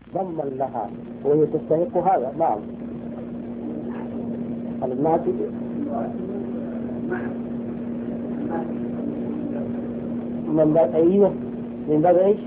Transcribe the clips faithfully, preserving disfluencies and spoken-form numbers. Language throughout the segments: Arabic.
ضما لها وهي تستحق هذا. نعم. الناتج من باب أيوه من باب إيش؟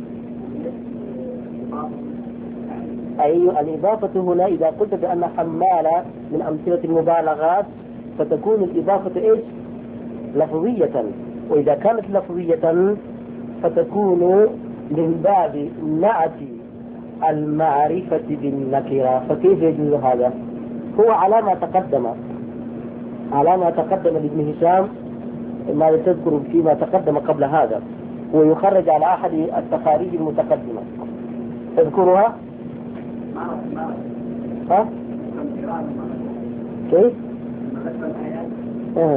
أيوه الإضافة هنا إذا قلت بأن حمالة من أمثلة المبالغات فتكون الإضافة إيش؟ لفظية، وإذا كانت لفظية فتكون من باب نعت المعرفة بالنكرة. فكيف يجوز هذا؟ هو على ما تقدم على ما تقدم لابن هشام ما تذكر فيما تقدم قبل هذا، ويخرج على أحد التخاريج المتقدمة. تذكرها؟ ها؟ كيف؟ اه.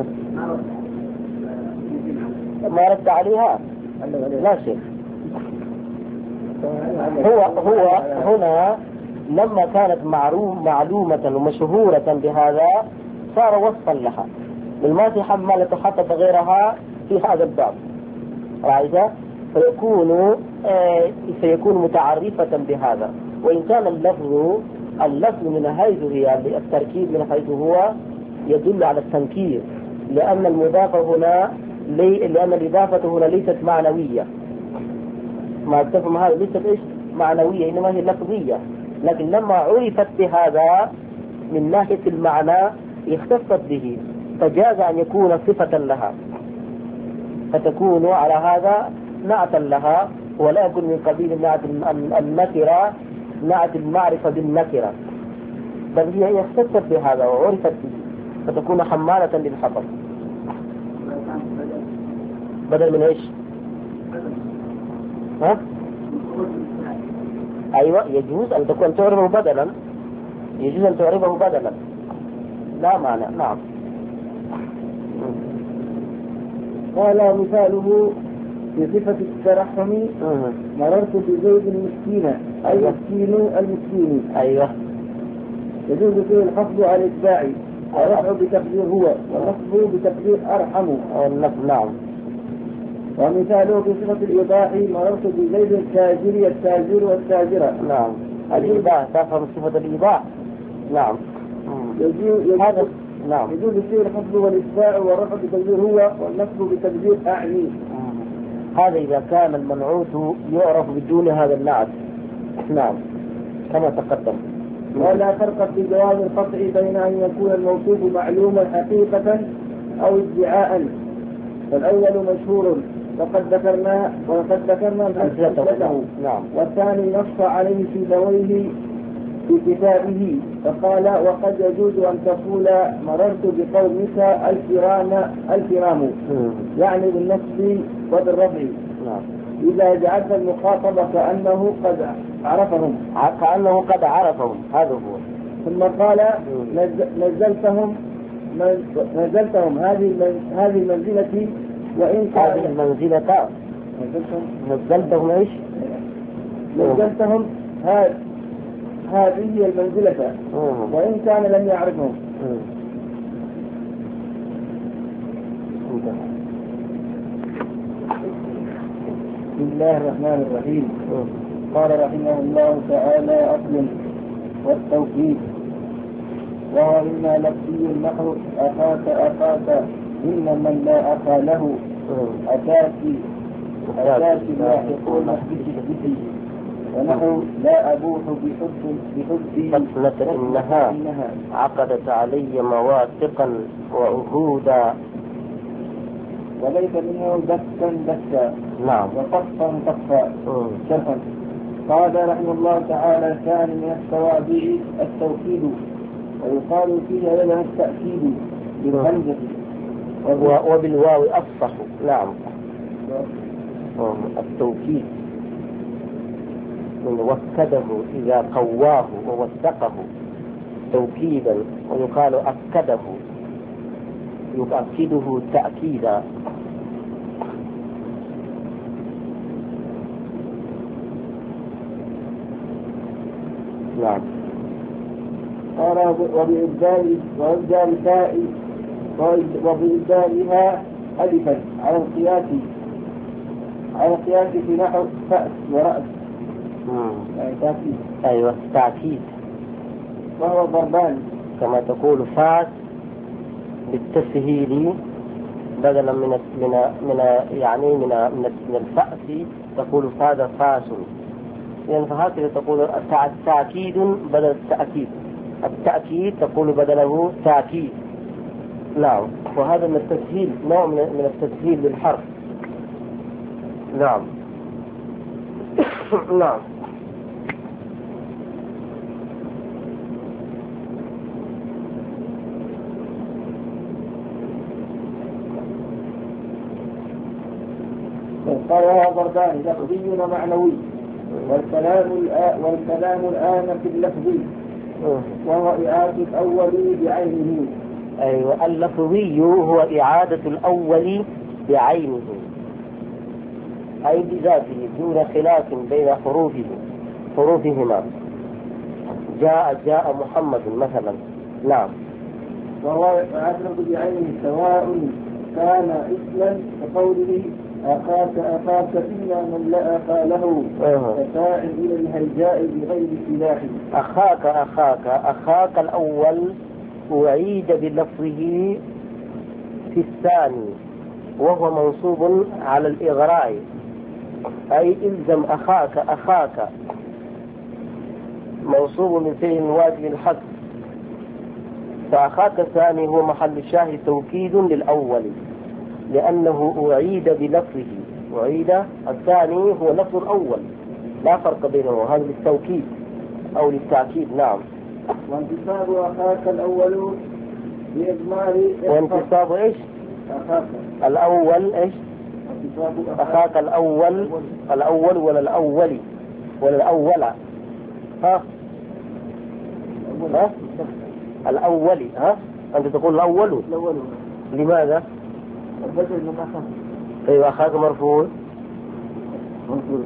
ما رد عليها؟ لا شيء. هو هو هنا لما كانت معلوم معلومة ومشهورة بهذا صار وصفا لها، والما في حمالة حطت غيرها في هذا الباب رأيت، فيكون آه سيكون متعرفة بهذا. وإن كان اللفظ اللفظ من حيث هي التركيب من حيث هو يدل على التنكير، لأن المضافة هنا لي لأن الإضافة هنا ليست معنوية. ما تفهم هذا ليست إيش معنوية، إنما هي لفظية، لكن لما عرفت بهذا من ناحية المعنى اختصت به، فجاز أن يكون صفة لها، فتكون على هذا نعتا لها، ولا يكون من قبيل نعت النكرة نعت المعرفة بالنكرة، بل هي اختصت بهذا وعرفت به فتكون حمالة للحطب. بدل من ايش؟ ها؟ ايوه يجوز ان تكون تعرفه بدلا، يجوز ان تعرفه بدلا لا معنى. نعم. قال مثاله في صفة الترحم مررت بزيد المسكينة أي مسكين المسكين. أيوة. يجوز فيه الحفظ على الإتباع ورفع بتقدير هو والنصب بتقدير أرحم. نعم. ومثاله في صفة الإيضاح مررت بزيد التاجر التاجر والتاجرة. نعم. الإيضاح تفهم صفة الإيضاح. نعم. يجوز هذا نعم. يجوز فيه الحفظ والإتباع والرفع بتقدير هو والنصب بتقدير أعني. هذا إذا كان المنعوت يعرف بدون هذا النعت. نعم كما تقدم. ولا فرق في جواز القطع بين أن يكون الموصوف معلوما حقيقة أو ادعاء، فالأول مشهور وقد ذكرنا وقد ذكرنا أمثلته. نعم. والثاني نص عليه في دويه في كتابه فقال وقد يجوز أن تقول مررت بقومك الكرام الكرام، يعني بالنصب وبالرفع. نعم. إذا جعلت المخاطب كأنه قد عرفهم كأنه قد عرفهم هذا هو. ثم قال نزلتهم نزلتهم هذه هذه المنزلة وإن كان هذه المنزلة نزلتهم ايش؟ نزلتهم هذه هي المنزلة وإن كان لم يعرفهم. بسم الله الرحمن الرحيم. قال رحمه الله تعالى أصل والتوكيد وهو إما لفظي النحو أخاك أخاك إن من لا أخا له أتاك أتاك لاحقون بشدته، ونحو لا أبوح بحب بحبي فتنة إنها عقدت علي مواثقا وعهودا وليس منه دكا دكا. نعم. وقفا قفا شرحا. قال رحمه الله تعالى كان من التوابع التوكيد ويقال فيها لها التأكيد بالهمزة وبالواو أفصح. نعم. التوكيد من وكده إذا قواه ووثقه توكيدا، ويقال أكده يؤكده تأكيدا. نعم. قال وبإبدال وإبدال تاء وبإبدالها ألفا على القياس على القياس في نحو فأس ورأس يعني تأكيد. أيوة تأكيد. وهو ضربان كما تقول فاس بالتسهيل بدلا من من من يعني من من الفأس تقول فاز فاس، يعني فهكذا تقول التأكيد بدل التأكيد، التأكيد تقول بدله تأكيد. نعم، وهذا من التسهيل، نوع من التسهيل للحرف. نعم. نعم. قال وهو ضربان لفظي ومعنوي، والكلام الآن والكلام الآن في اللفظي وهو إعادة الأول بعينه. أيوة، اللفظي هو إعادة الأول بعينه، أي بذاته دون خلاف بين حروفه حروفهما. جاء جاء محمد مثلا. نعم. وهو إعادة بعينه سواء كان اسما كقوله أخاك أخاك إلا من لا أخا له فساع إلى الهيجاء بغير سلاح. أخاك أخاك أخاك الأول أعيد بلفظه في الثاني وهو منصوب على الإغراء، أي إلزم أخاك أخاك منصوب من فعل واجب الحذف، فأخاك الثاني هو محل الشاهد توكيد للأول لأنه أعيد بلفظه، أعيد الثاني هو لفظ الأول لا فرق بينه، هذا للتوكيد أو للتأكيد. نعم. وانتصاب أخاك الأول بإضمار. وانتصاب إيش؟ أخاك الأول إيش؟ أخاك الأول الأول ولا الأولي ولا الأولى؟ ها؟ ها؟ الأولي. ها؟ أنت تقول الأول. الأول. لماذا؟ بدل من أخاك. أيوة أخاك مرفوع. مرفوع.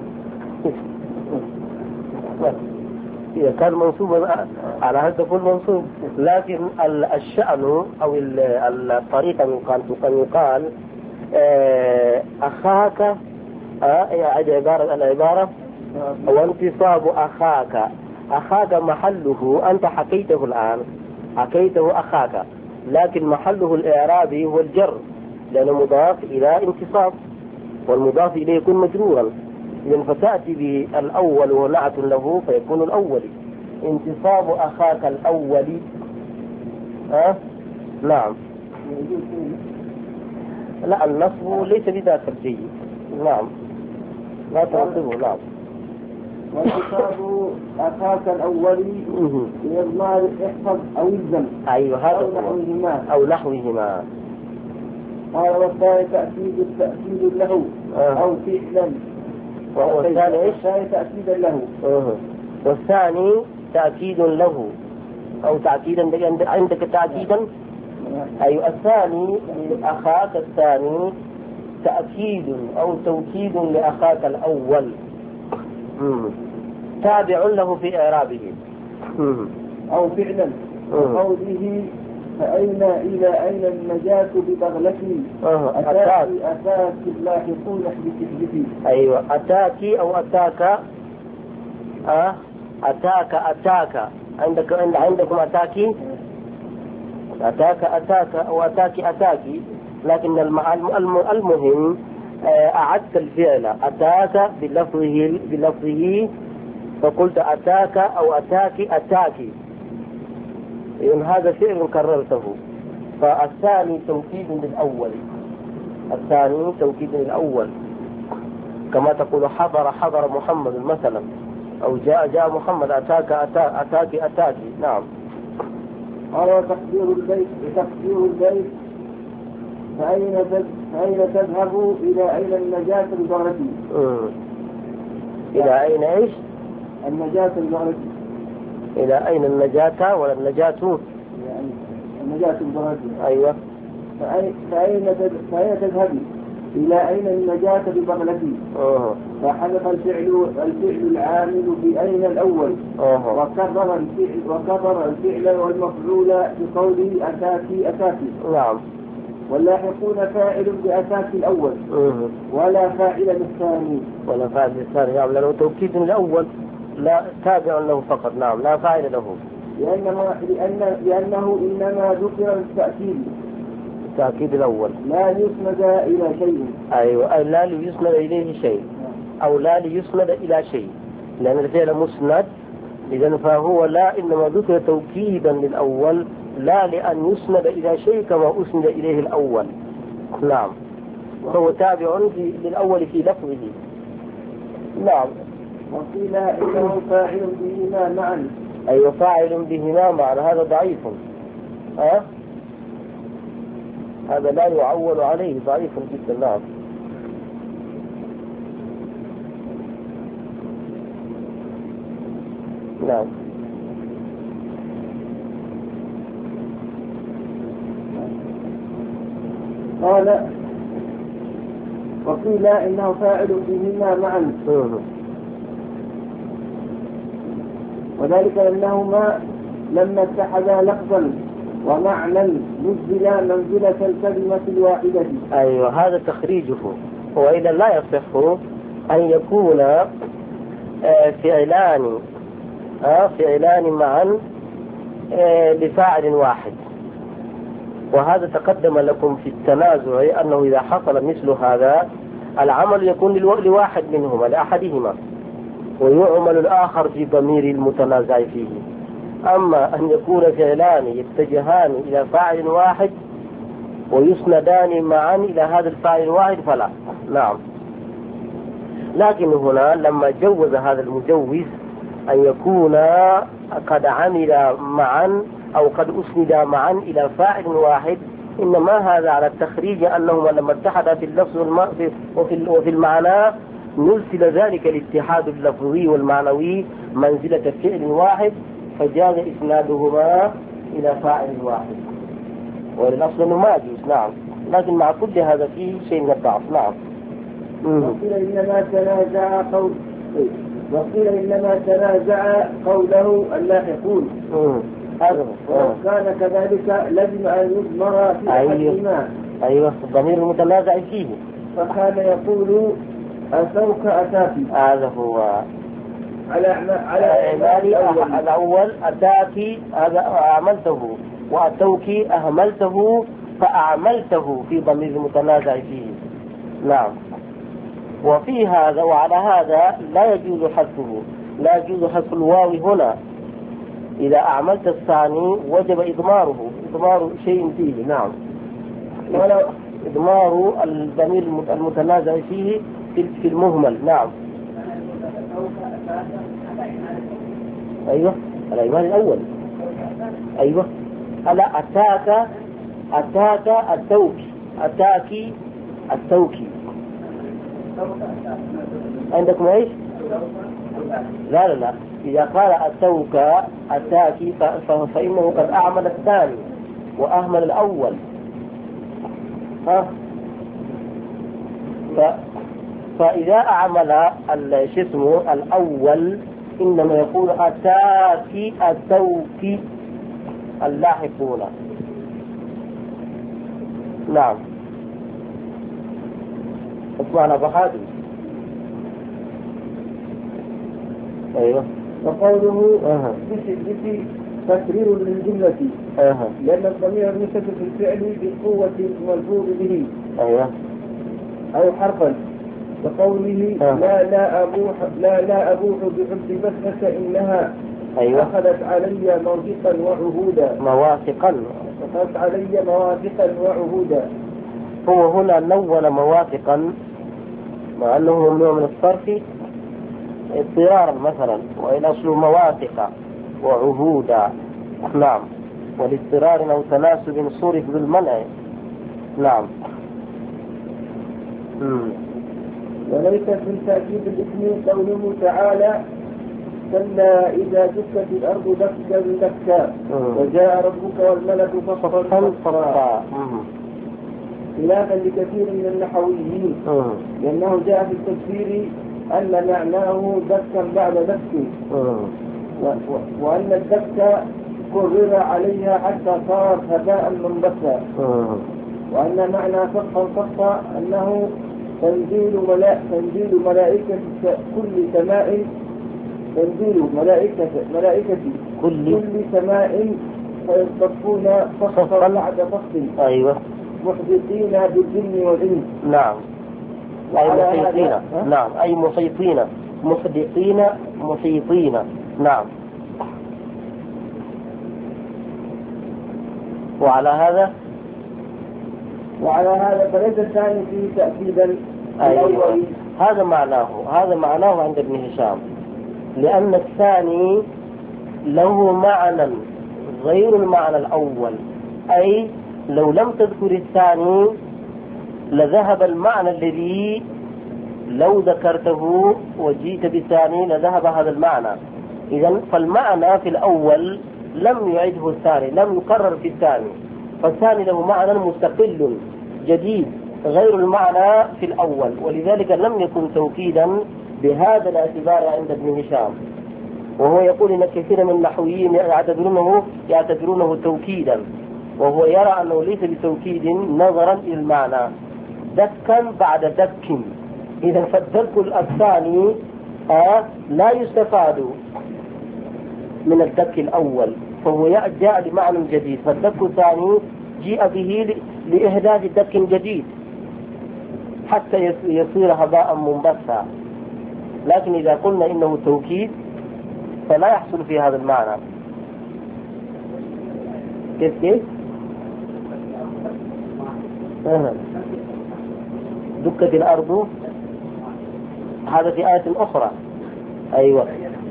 إذا كان منصوبا على هذا تقول منصوب، لكن الشأن أو الطريقة كان يقال أخاك، أعد عبارة العبارة وانتصاب أخاك. أخاك محله أنت حكيته الآن، حكيته أخاك، لكن محله الإعرابي هو الجر لأنه مضاف إلى انتصاب، والمضاف إليه يكون مجرورا، إذن فتأتي بالأول ونعت له فيكون الأول. انتصاب أخاك الأول. أه؟ نعم. لا، النصب ليس بذاك الجيد. نعم، لا تنصبه. نعم. وانتصاب أخاك الأول بإضمار احفظ أو الزم. أيوه، هذا أو نحوهما أو نحوهما. قال والثاني تأكيد تأكيد له أه. أو فعلا. وهو الثاني إيش؟ الثاني تأكيدا له. أه. والثاني تأكيد له أو تأكيدا عندك تأكيدا. أيوه، الثاني أخاك الثاني تأكيد أو توكيد لأخاك الأول. مم. تابع له في إعرابه. مم. أو فعلا قوله فأين إلى أين النجاة ببغلتي أتاك أتاك اللاحقون بكذبتي. أيوة، أتاكي أو أتاك. أه؟ أتاك أتاك عندك عندكم أتاكي أتاك أتاك أو أتاكي أتاكي، لكن المهم أعدت الفعل أتاك بلفظه بلفظه فقلت أتاك أو أتاكي أتاكي، إن هذا فعل كررته. فالثاني توكيد للأول، الثاني توكيد للأول، كما تقول حضر حضر محمد مثلا، أو جاء جاء محمد أتاك أتاك أتاكي أتاكي. نعم. قال تقدير البيت تقدير البيت فأين فأين تذهب إلى أين النجاة ببغلتي. إلى أين إيش؟ النجاة ببغلتي. إلى أين النجاة ولا النجاة؟ يعني النجاة ببغلتي. أيوة. فأين فأين تذهب إلى أين النجاة ببغلتي. أوه. فحذف الفعل الفعل العامل في أين الأول. أوه. وكرر الفعل وكرر الفعل والمفعول بقوله أتاكي أتاكي. نعم. واللاحقون فاعل بأساس الأول. أوه. ولا فاعل للثاني. ولا فاعل للثاني، نعم، لأنه توكيد الأول لا تابع له فقط. نعم لا فاعل له. لأنما لأن لأنه إنما ذكر التأكيد التأكيد الأول لا يسند إلى شيء. أيوة أي لا ليسند إليه شيء أو لا ليسند إلى شيء، لأن الفعل مسند إذن فهو لا إنما ذكر توكيدا للأول لا لأن يسند إلى شيء كما أسند إليه الأول. نعم فهو تابع للأول في لفظه. نعم. وقيل إنه فاعل بهما معا. أيوة فاعل بهما معا هذا ضعيف. ها؟ هذا لا يعول عليه ضعيف جدا. نعم. نعم. قال وقيل إنه فاعل بهما معا وذلك أنهما لما اتحدا لفظا ومعنى نزلا منزلة الكلمة الواحدة. أيوة هذا تخريجه. وإذا لا يصح أن يكون فعلان فعلان معا لفاعل واحد، وهذا تقدم لكم في التنازع أنه إذا حصل مثل هذا العمل يكون لواحد منهما لأحدهما ويعمل الآخر في ضمير المتنازع فيه. أما أن يكون فعلان يتجهان إلى فاعل واحد ويسندان معا إلى هذا الفاعل الواحد فلا. نعم. لكن هنا لما جوز هذا المجوز أن يكون قد عمل معا أو قد أسند معا إلى فاعل واحد، إنما هذا على التخريج أنهما لما اتحدا في اللفظ وفي المعنى نزل ذلك الاتحاد اللفظي والمعنوي منزلة فعل واحد فجاز إسنادهما إلى فاعل واحد، وللأصل أنه ما يجوز. نعم. لكن مع كل هذا فيه شيء من الضعف. نعم. وقيل إنما تنازع قول وقيل إنما تنازع قوله اللاحقون. ولو كان كذلك لازم أن يضمر في أحدهما. أيوة الضمير المتنازع فيه. فكان يقول أتوك أتاكي. هذا هو على على إعمال الأول أتاكي هذا أعملته وأتوك أهملته فأعملته في ضمير المتنازع فيه. نعم. وفي هذا وعلى هذا لا يجوز حذفه، لا يجوز حذف الواو هنا. إذا أعملت الثاني وجب إضماره إضمار شيء فيه. نعم. ولا إضمار الضمير المتنازع فيه في المهمل. نعم. أيوة الإيمان الأول. أيوة ألا أتاك أتاك التوكي أتاكي التوكي عندكم ايش؟ لا لا لا إذا قال أتوك أتاكي فإنه قد أعمل الثاني وأهمل الأول. ها ف... فإذا أعمل الجسم الأول إنما يقول أتاكي أتوكي اللاحقون. نعم. اسمعنا بحادي. أيوة. وقوله أه. بشدة تكرير للجملة أه. لأن الضمير يشد في الفعل بالقوة الملفوظ به. أيوة. أو حرفا. وقوله أه. لا لا أبوح لا لا أبوح بحب بسمة إنها أيوة. أخذت علي موثقا وعهودا. مواثقا. أخذت علي مواثقا وعهودا. هو هنا نون مواثقا مع أنه ممنوع من الصرف اضطرارا مثلا، وإلى أصل مواثق وعهودا. نعم. والاضطرار أو تناسب صرف بالمنع. نعم. مم. وليس في التأكيد الاسم قوله تعالى كلا إذا دكت الأرض دكا دكا وجاء ربك والملك صفا صفا خلافا لكثير من النحويين لأنه جاء في التفسير أن معناه دكا بعد دك وأن الدك كرر عليها حتى صار هباء منبثا وأن معنى صفا صفا أنه تنزيل ملائكة تنزيل ملائكة كل سماء تنزيل ملائكة ملائكة كل, كل سماء فيصطفون صفا بعد صف. أيوة. محدثين بالجن والإنس. نعم. أي محيطين. نعم. أي محيطين. محدثين محيطين. نعم. وعلى هذا وعلى هذا فليس الثاني فيه تأكيدا. أيوة. هذا معناه هذا معناه عند ابن هشام، لأن الثاني له معنى غير المعنى الأول، أي لو لم تذكر الثاني لذهب المعنى الذي لو ذكرته وجيت بالثاني لذهب هذا المعنى. إذن فالمعنى في الأول لم يعده الثاني، لم يكرر في الثاني، فالثاني له معنى مستقل جديد غير المعنى في الأول، ولذلك لم يكن توكيدا بهذا الاعتبار عند ابن هشام. وهو يقول إن كثير من النحويين يعتبرونه يعتبرونه توكيدا، وهو يرى أنه ليس بتوكيد نظرا إلى المعنى، دكا بعد دك. إذا فالدك الثاني آه لا يستفاد من الدك الأول، فهو جاء لمعنى جديد، فالدك الثاني جاء به لإحداث دك جديد حتى يصير هباء منبثا. لكن إذا قلنا إنه توكيد فلا يحصل في هذا المعنى. كيف كيف؟ أه. دكت الأرض، هذا في آية أخرى. أيوة.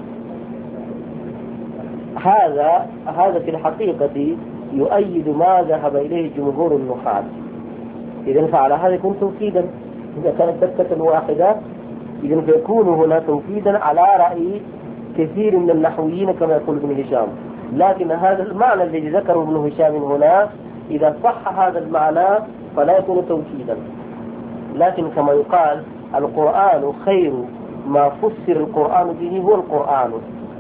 هذا هذا في الحقيقة يؤيد ما ذهب إليه جمهور النحاة. إذن فعلى هذا يكون توكيدا. إذا كانت دكة واحدة إذن فيكون هنا توكيدا على رأي كثير من النحويين كما يقول ابن هشام. لكن هذا المعنى الذي ذكره ابن هشام هنا إذا صح هذا المعنى فلا يكون توكيدا. لكن كما يقال القرآن خير ما فسر القرآن به هو القرآن.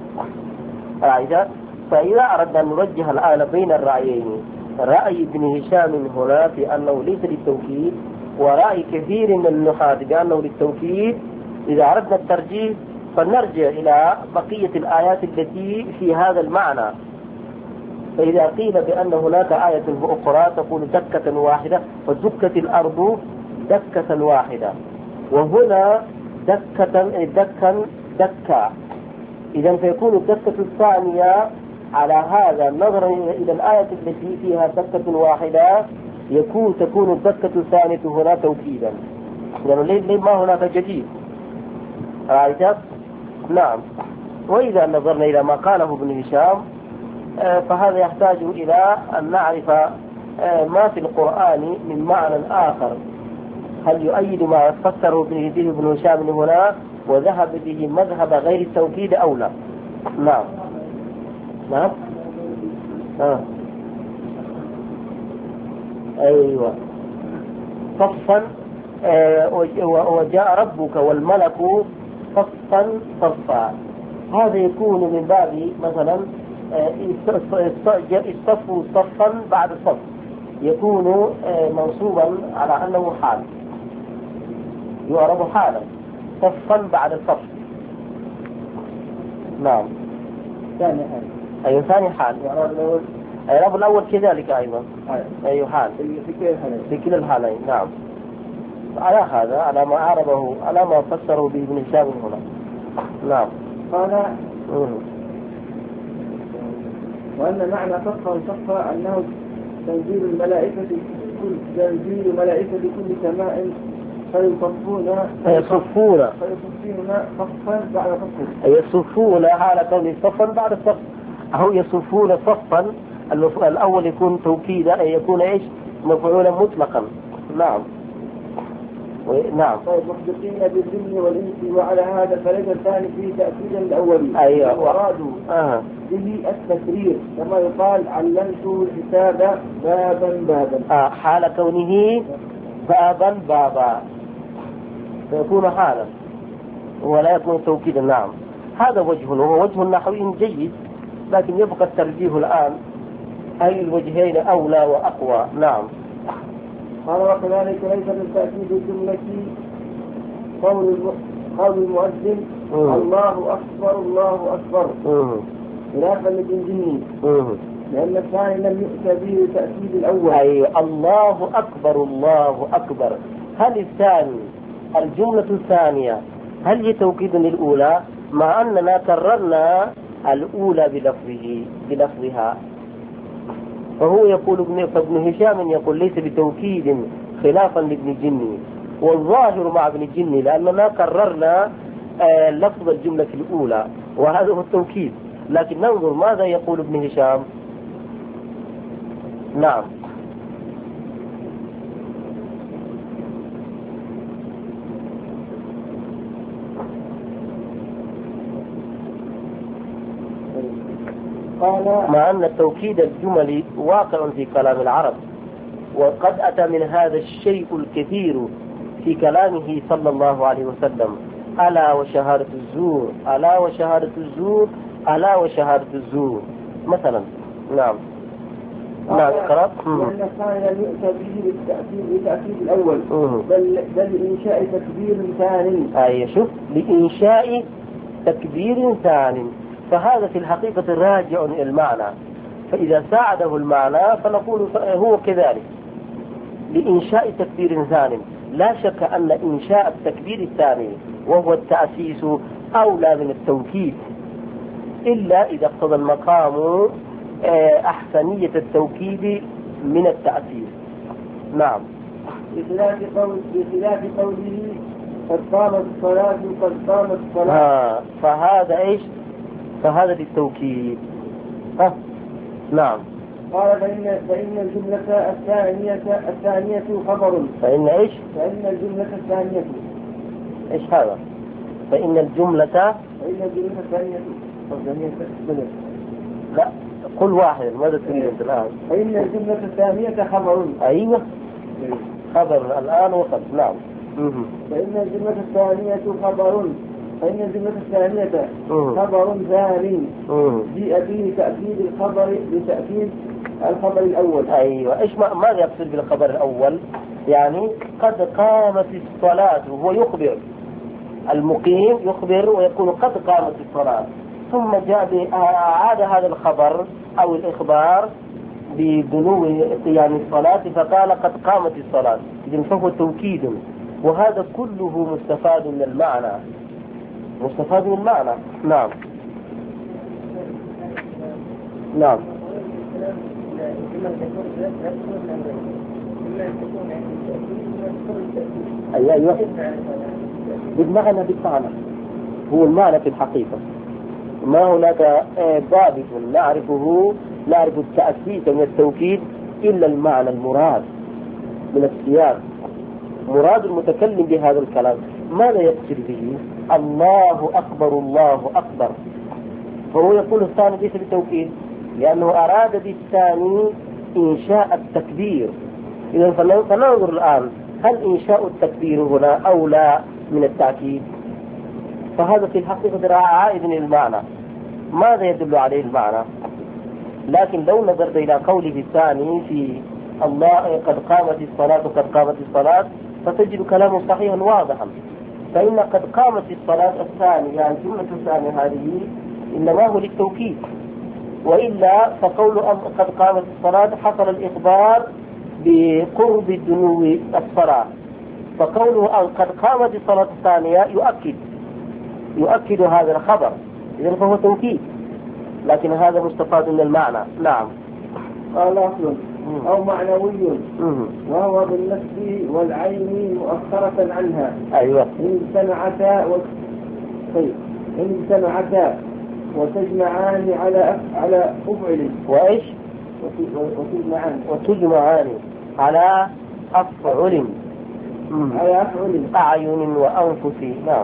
فإذا أردنا أن نرجح الآن بين الرأيين، رأي ابن هشام هنا في أنه ليس للتوكيد، ورأي كثير من النحاة بأنه للتوكيد، إذا أردنا الترجيح فنرجع إلى بقية الآيات التي في هذا المعنى. فإذا قيل بأن هناك آية أخرى تقول دكة واحدة فدكت الأرض دكة واحدة، وهنا دكة دكا دكا، إذا فيكون الدكة الثانية على هذا نظرا إلى الآية التي فيها دكة واحدة يكون تكون الدكة الثانية هنا توكيدا، لأنه يعني ما هناك جديد. رأيت؟ نعم. وإذا نظرنا إلى ما قاله ابن هشام فهذا يحتاج إلى أن نعرف ما في القرآن من معنى آخر، هل يؤيد ما فسره به ابن هشام هنا وذهب به مذهب غير التوكيد أو لا. نعم. نعم. آه. أيوة. صفا آه وجاء ربك والملك صفا صفا، هذا يكون من باب مثلا استفوا صفا بعد صف، يكون منصوبا على أنه حال، يعرب حالا صفا بعد صف. نعم. ثاني حال. أي ثاني حال. الإعراب الأول كذلك أيضا. أي حال. في كل الحالين. في كل الحالين. نعم. على هذا على ما أعربه على ما فسره به ابن هشام هنا. نعم. قال وأن معنى صفا صفا أنه تنزيل الملائكة كل تنزيل ملائكة كل سماء فيصفون فيصفون فيصفون صفا بعد صف. يصفون على كون صفا بعد صف، أو يصفون صفا الأول يكون توكيدا أي يكون إيش مفعولا مطلقا. نعم. نعم. محدثين بالجن والإنس، وعلى هذا فليس الثاني في تأكيدا الأول. أيوة. وأرادوا آه. به التكرير كما يقال علمت الحساب بابا بابا. آه. حال كونه بابا بابا فيكون حالا ولا يكون توكيدا. نعم. هذا وجه وهو وجه نحوي جيد، لكن يبقى الترجيح الآن أي الوجهين أولى وأقوى. نعم. قال وكذلك ليس من تأكيد الجملة قول قول المؤذن الله أكبر الله أكبر خلافا لابن جني، لأن الثاني لم يؤت به تأكيد الأول. أي الله أكبر الله أكبر. هل الثاني الجملة الثانية هل هي توكيد للأولى مع أننا كررنا الأولى بلفظه بلفظها؟ فهو يقول ابن هشام يقول ليس بتوكيد خلافا لابن جني، والظاهر مع ابن جني لأننا كررنا آه لفظ الجملة الأولى وهذا هو التوكيد. لكن ننظر ماذا يقول ابن هشام. نعم. مع أن التوكيد الجملي واقع في كلام العرب، وقد أتى من هذا الشيء الكثير في كلامه صلى الله عليه وسلم: ألا وشهادة الزور، ألا وشهادة الزور، ألا وشهادة الزور مثلا. نعم. نعم قرأت. لأن الثاني لم يؤت به بالتأكيد بالتأكيد الأول، بل بل لإنشاء تكبير ثاني. أي شوف، لإنشاء تكبير ثاني، فهذا في الحقيقة راجع إلى المعنى، فإذا ساعده المعنى فنقول هو كذلك لإنشاء تكبير ثاني. لا شك أن إنشاء التكبير الثاني وهو التأسيس أولى من التوكيد، إلا إذا اقتضى المقام أحسنية التوكيد من التأسيس. نعم. بخلاف قول بخلاف قوله قد قامت الصلاة قد قامت الصلاة، فهذا إيش؟ فهذا للتوكيد. ها. نعم. قال فإن فإن الجملة الثانية الثانية خبر. فإن إيش؟ فإن الجملة الثانية. إيش هذا؟ فإن الجملة فإن الجملة الثانية الثانية لا قل واحد ماذا تريد أنت الآن؟ فإن الجملة الثانية خبر. أيوة خبر الآن وصل. نعم. فإن الجملة الثانية خبر فإن الجملة الثانية خبر ثاني جاء فيه تأكيد الخبر بتأكيد الخبر الأول. أيوة. إيش ماذا يقصد بالخبر الأول؟ يعني قد قامت الصلاة، وهو يخبر المقيم يخبر ويقول قد قامت الصلاة، ثم جاء أعاد هذا الخبر أو الإخبار بدنو قيام الصلاة فقال قد قامت الصلاة، إذن فهو توكيد، وهذا كله مستفاد من المعنى، مستفاد من المعنى. نعم. نعم. أيوة أيوة بالمعنى بالمعنى هو المعنى في الحقيقة، ما هناك ضابط نعرفه نعرف التأسيس من التوكيد إلا المعنى المراد من السياق. مراد المتكلم بهذا الكلام ماذا يقصد به؟ الله أكبر الله أكبر، فهو يقول الثاني ليس بالتوكيد لأنه أراد بالثاني إنشاء التكبير. إذا فننظر الآن هل إنشاء التكبير هنا أولى من التأكيد؟ فهذا في الحقيقة عائد للمعنى. ماذا يدل عليه المعنى؟ لكن لو نظرت إلى قوله الثاني في الله قد قامت الصلاة قد قامت الصلاة فتجد كلامه صحيحا واضحا، فإن قد قامت الصلاة الثانية يعني الجملة الثانية هذه إنما هو للتوكيد، وإلا فقول قد قامت الصلاة حصل الإخبار بقرب دنو الصلاة، فقوله قد قامت الصلاة الثانية يؤكد يؤكد هذا الخبر، إذن فهو توكيد، لكن هذا مستفاد من المعنى. نعم. قال أصل أو معنوي وهو بالنسب والعين مؤخرة عنها. أيوة. إن اجتمعتا و... طيب. إن اجتمعتا وتجمعان على أف... على أفعل وإيش؟ وتجمعان وتجمعان على أفعل على أفعل أعين وأنفس. نعم.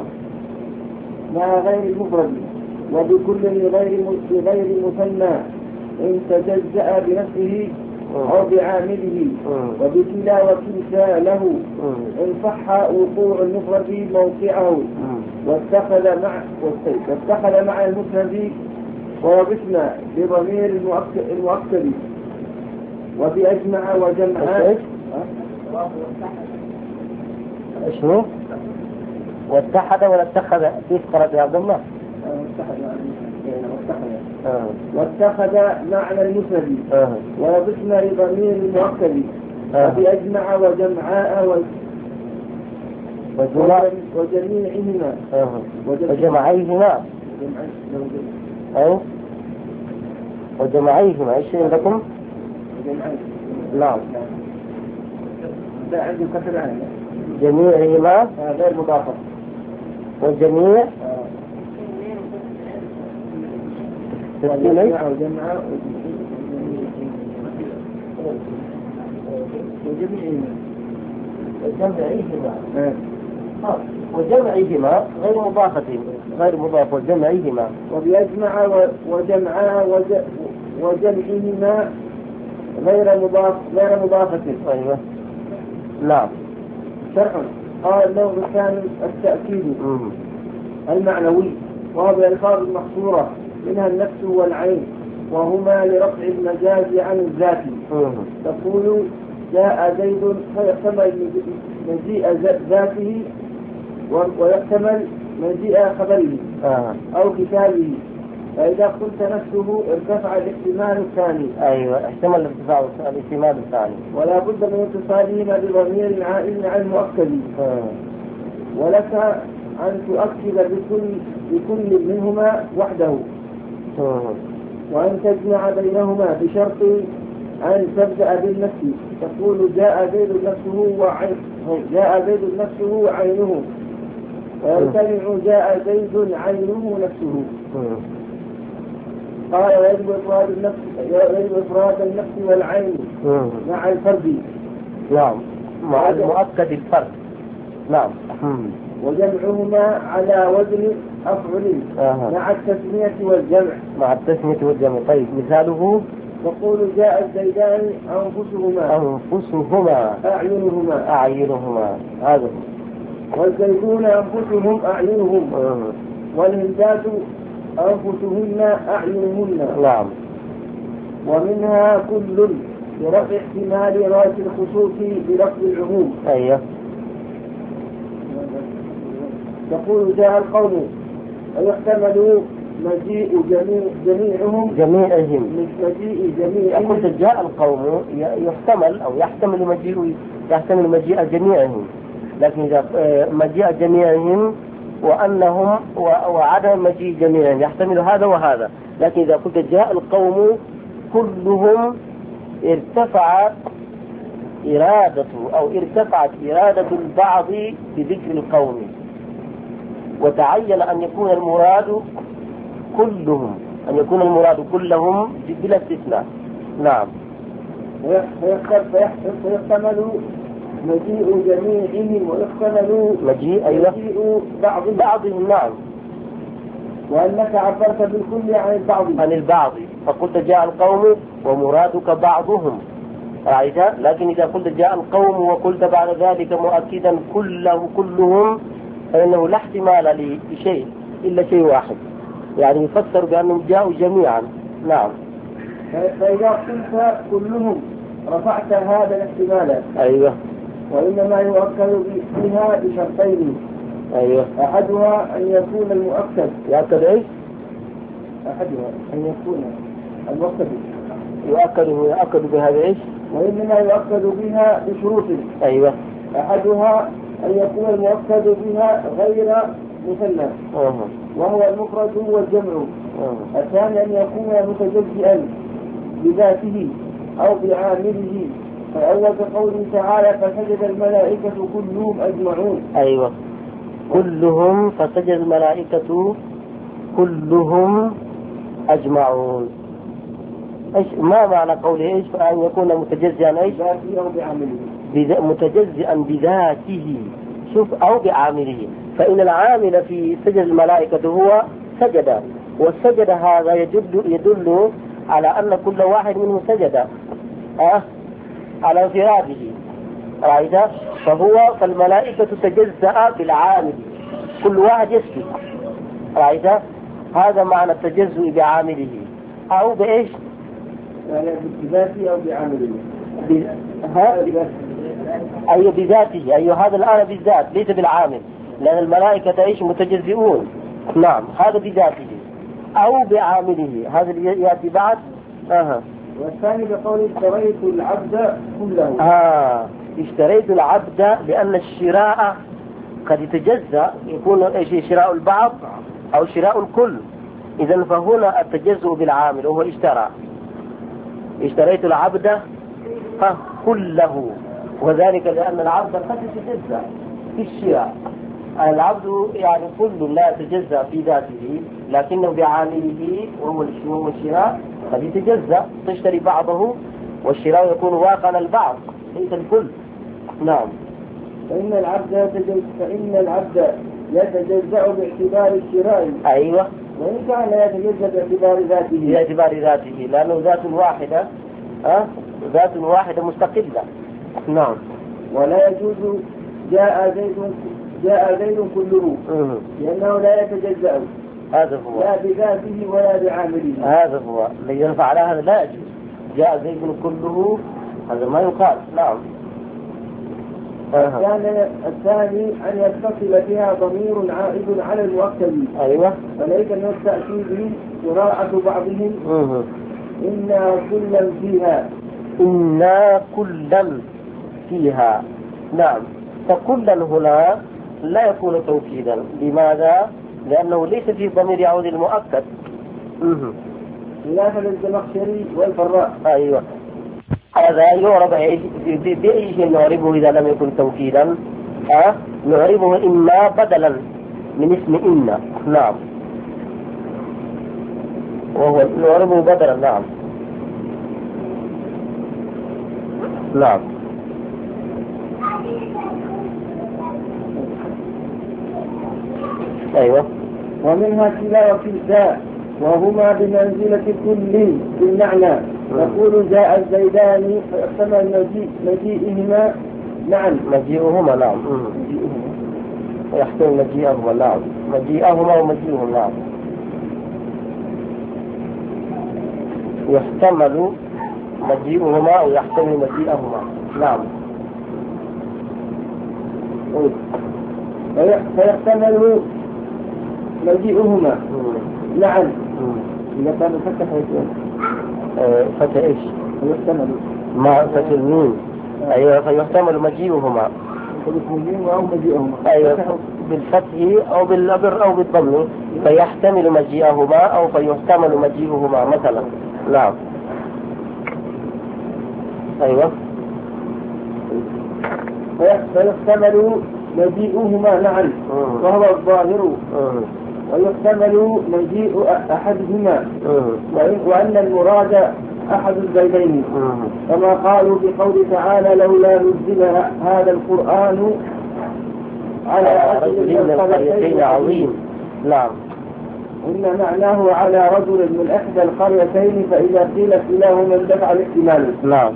مع غير المفرد وبكل لغير لغير مثنى إن تجزأ بنفسه أو بعامله، وبكلا وكلتا له إن صح وقوع المفرد موقعه، واتخذ مع واتخذ مع المسند وربطنا بضمير المؤكد، وفي أجمع وجمع. شنو؟ واتحد ولا اتخذ؟ كيف قرأت يا عبد الله؟ واتخذ يعني واتخذ آه. واتخذ معنى المسند آه. وضمن لضمير المؤكد آه. وبأجمع وجمعاء و... وجمع وجميعهما آه. وجمعيهما أي وجمعيهما ايش عندكم؟ نعم لا عندي كسر عنه جميعهما غير مضافة والجميع وجمع وجمع وجميعهما وجمعيهما وجمعيهما غير مضافة غير مضاف وجمعيهما وبيجمع وجمعا وجمعهما غير مضاف غير مضافة. أيوة نعم. شرح. قال النوع الثاني التأكيد المعنوي وهو بألفاظ المحصورة منها النفس والعين وهما لرفع المجاز عن الذات. تقول جاء زيد فيحتمل مجيء ذاته ويحتمل مجيء خبره أو كتابه، فإذا قلت نفسه ارتفع الاحتمال الثاني. أيوة احتمل ارتفاع الاحتمال الثاني ولا بد من اتصالهما بضمير عائد عن المؤكد. ولك أن تؤكد بكل بكل منهما وحده وأن تجمع بينهما بشرط أن تبدأ بالنفس. تقول جاء زيد نفسه وعين جاء زيد نفسه وعينه ويمتنع جاء زيد عينه نفسه. قال ويجب إفراد النفس يجب إفراد النفس والعين مع الفرد. نعم مع المؤكد الفرد. نعم. وجمعهما على وزن أفعل آه. مع التسمية والجمع مع التسمية والجمع. طيب مثاله تقول جاء الزيدان أنفسهما أنفسهما أعينهما أعينهما هذا. والزيدون أنفسهم أعينهم آه. والهندات أنفسهن أعينهن. نعم. ومنها كل برفع احتمال رأس الخصوص بلفظ العموم. أيوه. تقول جاء القوم ويحتمل مجيء جميع جميعهم جميعهم مجيء جميعهم. قلت جاء القوم يحتمل أو يحتمل مجيء يحتمل مجيء جميعهم، لكن إذا مجيء جميعهم وأنهم وعدم مجيء جميعهم يحتمل هذا وهذا. لكن إذا قلت جاء القوم كلهم ارتفعت إرادة أو ارتفعت إرادة البعض بذكر القوم وتعين أن يكون المراد كلهم أن يكون المراد كلهم بلا استثناء. نعم. ويحتمل مجيء جميعهم ويحتمل مجيء أيوة مجيء بعض بعضهم. نعم. وأنك عبرت بالكل عن البعض عن البعض فقلت جاء القوم ومرادك بعضهم رأيت. لكن إذا قلت جاء القوم وقلت بعد ذلك مؤكدا كله كلهم فإنه لا احتمال لشيء إلا شيء واحد، يعني يفسر بأنهم جاءوا جميعا. نعم. فإذا قلت كلهم رفعت هذا الاحتمال. أيوة. وإنما يؤكد بها بشرطين. أيوة. أحدها أن يكون المؤكد يؤكد إيش؟ أحدها أن يكون المؤكد يؤكد يؤكد بهذا إيش؟ وإنما يؤكد بها بشروط. أيوة. أحدها أن يكون المؤكد بها غير مثنى وهو المفرد والجمع. الثاني أن يكون متجزئا بذاته أو بعامله فأول قوله تعالى فسجد الملائكة كلهم أجمعون. أيوة. كلهم فسجد الملائكة كلهم أجمعون. إيش ما معنى قوله إيش؟ فأن يكون متجزئا إيش؟ بذاته أو بعامله. بذ... متجزئا بذاته شوف أو بعامله. فإن العامل في سجد الملائكة هو سجد، والسجد هذا يدل يدل على أن كل واحد منهم سجد أه؟ على انفراده رأيت. فهو فالملائكة تجزأ بالعامل كل واحد يسجد رأيت. هذا معنى التجزؤ بعامله أو بإيش؟ يعني بذاته أو بعامله. ب... ها؟ أي بذاته. أي هذا الآن بالذات ليس بالعامل. لأن الملائكة إيش متجزئون. نعم هذا بذاته أو بعامله، هذا اللي يأتي بعد. أها. والثاني بقول اشتريت العبد كله. آه اشتريت العبد، لأن الشراء قد يتجزأ، يكون إيش شراء البعض أو شراء الكل. إذن فهنا التجزؤ بالعامل وهو اشترى. اشتريت العبد ها كله، وذلك لأن العبد قد يتجزأ في الشراء. العبد يعني كل لا يتجزأ في ذاته، لكنه بعامله وهو الشراء قد يتجزأ، تشتري بعضه والشراء يكون واقعا البعض ليس الكل. نعم. فإن العبد يتجزأ فإن العبد يتجزأ باعتبار الشراء. أيوة. وإن كان لا يتجزأ باعتبار ذاته. باعتبار ذاته، لأنه ذات واحدة، أه؟ ذات واحدة مستقلة. نعم. ولا يجوز جاء زيد جاء زيد كله، لأنه لا يتجزأ. هذا هو. لا بذاته ولا بعامله. هذا هو الذي ينفع على هذا لا يجوز. جاء زيد كله، هذا ما يقال. نعم. الثاني الثاني أن يتصل فيها ضمير عائد على المؤكد. أيوة. فليس من التأكيد قراءة بعضهم أه. إنا كلا فيها. إنا كلا فيها. نعم. فكلا هنا لا يكون توكيدا. لماذا؟ لأنه ليس فيه ضمير يعود المؤكد. خلافا للزمخشري والفراء. أيوة. هذا يعرب بأي شيء نعربه إذا لم يكن توكيدا؟ أه؟ نعربه إما بدلا من اسم إنا. نعم. وهو نعربه بدلا. نعم. نعم. أيوة. ومنها كلا وكلتا، وهما بمنزلة كل بالمعنى. يقول جاء الزيدان فاحتمل مجيء مجيئهما معا. مجيئهما. نعم. يحتمل مجيئهما. نعم. مجيئهما ومجيئهم. نعم. يحتمل مجيئهما ويحتمل مجيئهما. نعم. فيحتمل مجيئهما معا. إذا كان فتح يكون فتح إيش؟ فيحتمل ما فتح الميم. أيوة. فيحتمل مجيئهما. أو مجيئهما. أيوة. بالفتح أو بالأبر أو بالضم. فيحتمل مجيئهما أو فيحتمل مجيئهما مثلا. نعم. أيوة. فيحتمل مجيئهما معا وهو الظاهر، ويحتمل مجيء أحدهما، وأن المراد أحد الزيدين، كما قالوا في قول تعالى لولا نزل هذا القرآن على رجل من القريتين عظيم. نعم. إن معناه على رجل من إحدى القريتين، فإذا قيل كلاهما اندفع الاحتمال. نعم.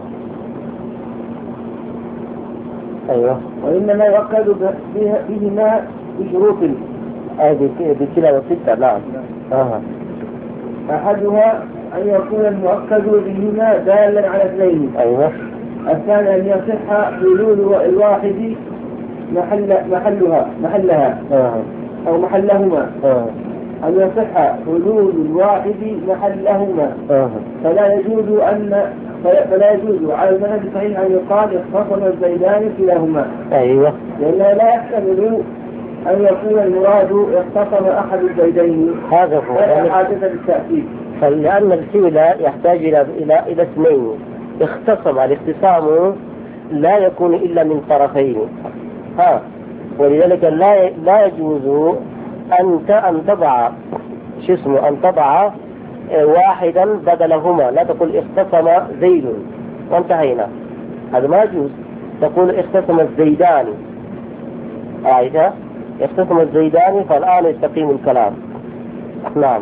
أيوة. وإنما يؤكد بهما بشروط. أي بكلا وستة. نعم. آه. أحدها أن يكون المؤكد بهما دالا على اثنين. أيوة. الثاني أن يصح حلول الواحد محل محلها محلها آه. أو محلهما. آه. أن يصح حلول الواحد محلهما. آه. فلا يجوز أن فلا يجوز على المذهب الصحيح أن يقال اختصم الزيدان كلاهما. أيوة. لأنه لا يحتمل أن يكون المراد اختصم أحد الزيدين. هذا هو. ولا حادثة بالتأكيد. فلأن الفعل يحتاج إلى إلى إلى اثنين. اختصم. الاختصام لا يكون إلا من طرفين. ها. ولذلك لا لا يجوز أن أن تضع شو اسمه أن تضع واحدا بدلهما. لا تقول اختصم زيد وانتهينا، هذا ما يجوز. تقول اختصم الزيدان. عايزة اختصم الزيدان، فالآن يستقيم الكلام. نعم.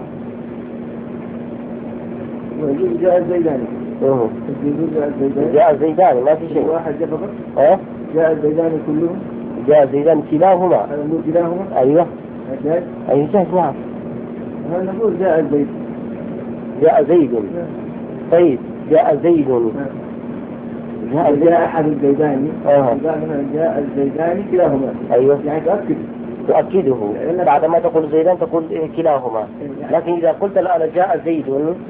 ويجوز جاء الزيدان. اها. جاء الزيدان. جاء الزيدان ما في شيء. واحد جاء فقط. اه. جاء الزيدان كلهم. جاء الزيدان كلاهما. كلاهما. أيوة. جاء. أي جاء نعم. نقول جاء الزيد. جاء زيد. طيب جاء زيد. جاء, جاء أحد الزيدان. آه. جاء الزيدان كلاهما. أيوة. يعني تأكد. تؤكده بعدما تقول زيدان تقول كلاهما. لكن إذا قلت الآن جاء زيد،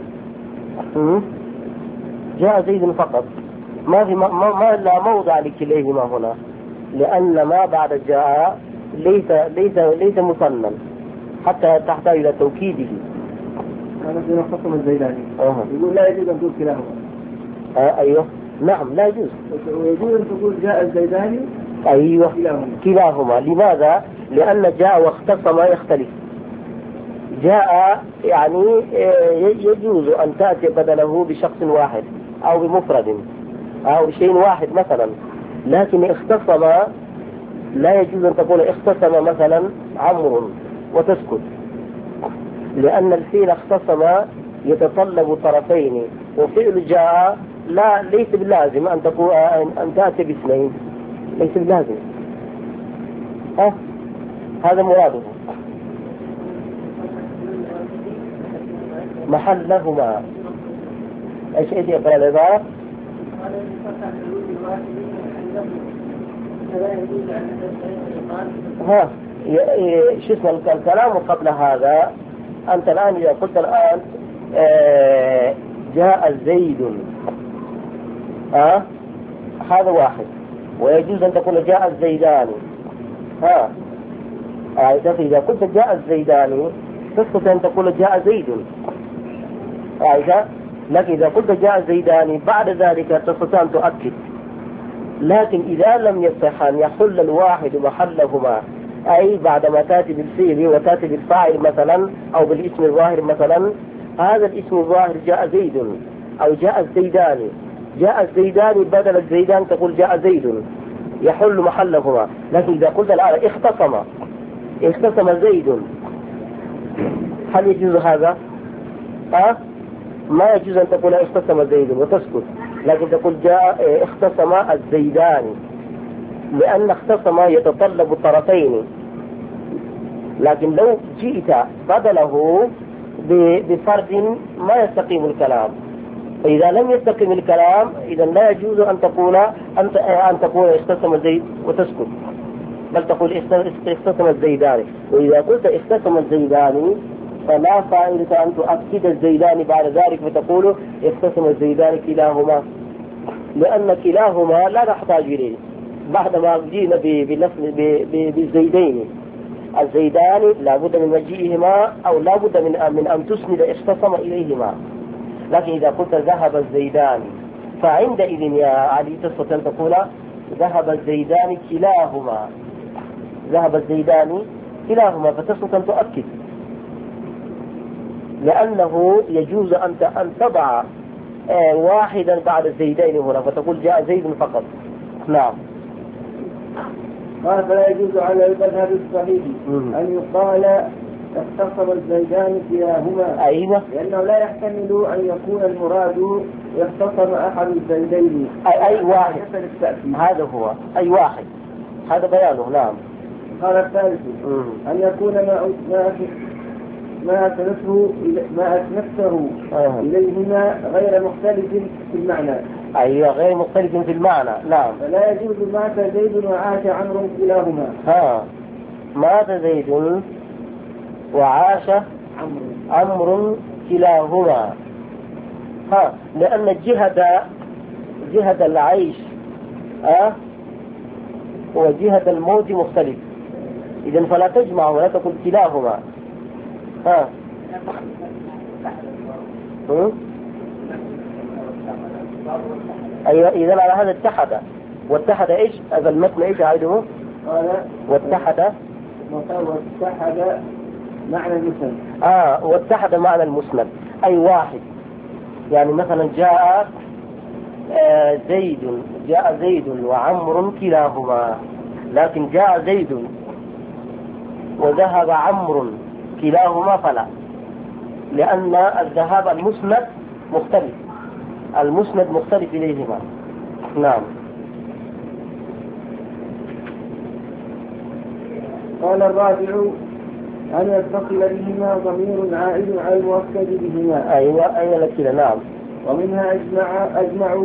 جاء زيد فقط، ما في ما, ما لا موضع لكليهما هنا، لأن ما بعد جاء ليس ليس ليس مثنى حتى تحتاج إلى توكيده. هذا في خصم الزيداني أه. يقول لا يجوز أن تقول كلاهما. آه أيوه نعم لا يجوز، ويجوز أن تقول جاء الزيداني أيوه كلاهما. كلاهما. لماذا؟ لأن جاء واختص ما يختلف. جاء يعني يجوز أن تأتي بدله بشخص واحد أو بمفرد أو بشيء واحد مثلا، لكن اختصم لا يجوز أن تقول اختصم مثلا عمرو وتسكت، لأن الفيل اختصم يتطلب طرفين، وفعل جاء لا ليس باللازم أن تقول أن تأتي باثنين، ليس باللازم. أه هذا مراده. محلهما ايش ايش يقرأ العبارة؟ ها شو اسمه الكلام قبل هذا. أنت الآن إذا قلت الآن آه جاء زيد ها هذا واحد، ويجوز أن تقول جاء الزيداني. ها إذا قلت جاء الزيداني تستطيع أن تقول جاء زيد عائشة، لكن إذا قلت جاء زيداني بعد ذلك تستطيع أن تؤكد. لكن إذا لم يصح أن يحل الواحد محلهما، أي بعدما تأتي بالفعل وتأتي بالفاعل مثلا أو بالاسم الظاهر مثلا، هذا الاسم الظاهر جاء زيد أو جاء الزيداني، جاء الزيداني بدل الزيدان تقول جاء زيد يحل محلهما. لكن إذا قلت الآن اختصم اختصم زيد، هل يجوز هذا؟ أه؟ ما يجوز أن تقول اختصم زيد وتسكت، لكن تقول جاء اختصم الزيداني، لأن اختصم يتطلب الطرفين. لكن لو جئت بدله بفرد ما يستقيم الكلام، فإذا لم يستقيم الكلام إذا لا يجوز أن تقول أن أن تقول اختصم زيد وتسكت، بل تقول اختصم الزيداني. وإذا قلت اختصم الزيداني فلا فائدة أن تؤكد الزيداني بعد ذلك فتقول اختصم الزيداني كلاهما، لأن كلاهما لا نحتاج إليه بعدما جينا بالزيدين. الزيدان لا بد من مجيئهما أو لا بد من من أن تسند اختصم إليهما. لكن إذا قلت ذهب الزيدان فعندئذ يا علي تستطيع أن تقول ذهب الزيدان كلاهما، ذهب الزيدان كلاهما، فتستطيع أن تؤكد، لأنه يجوز أن تضع واحدا بعد الزيدين هنا فتقول جاء زيد فقط. نعم. قال فلا يجوز على المذهب الصحيح أن يقال اختصم الزيدان كلاهما، أيوة، لأنه لا يحتمل أن يكون المراد اختصم أحد الزيدين، أي, أي واحد، هذا هو أي واحد، هذا بيانه. نعم. قال الثالث أن يكون ما ما ما أسنفه ما أسنفته أه. إليهما غير مختلف في المعنى. أيوة غير مختلف في المعنى. نعم. فلا يجوز مات زيد وعاش عمرو كلاهما. ها مات زيد وعاش عمرو كلاهما. ها لأن جهة جهة العيش أه وجهة الموت مختلف، إذن فلا تجمع ولا تقول كلاهما. ها أيوة إذا على هذا اتحد، واتحد إيش هذا المتن إيش عيده؟ واتحد واتحد معنى المسند. آه واتحد معنى المسند أي واحد. يعني مثلا جاء آه زيد جاء زيد وعمر كلاهما، لكن جاء زيد وذهب عمرو كلاهما فلا، لأن الذهاب المسند مختلف، المسند مختلف إليهما. نعم. قال الرابع أن يتصل بهما ضمير عائد على المؤكد بهما. أيوة أين لك كده. نعم. ومنها أجمع أجمع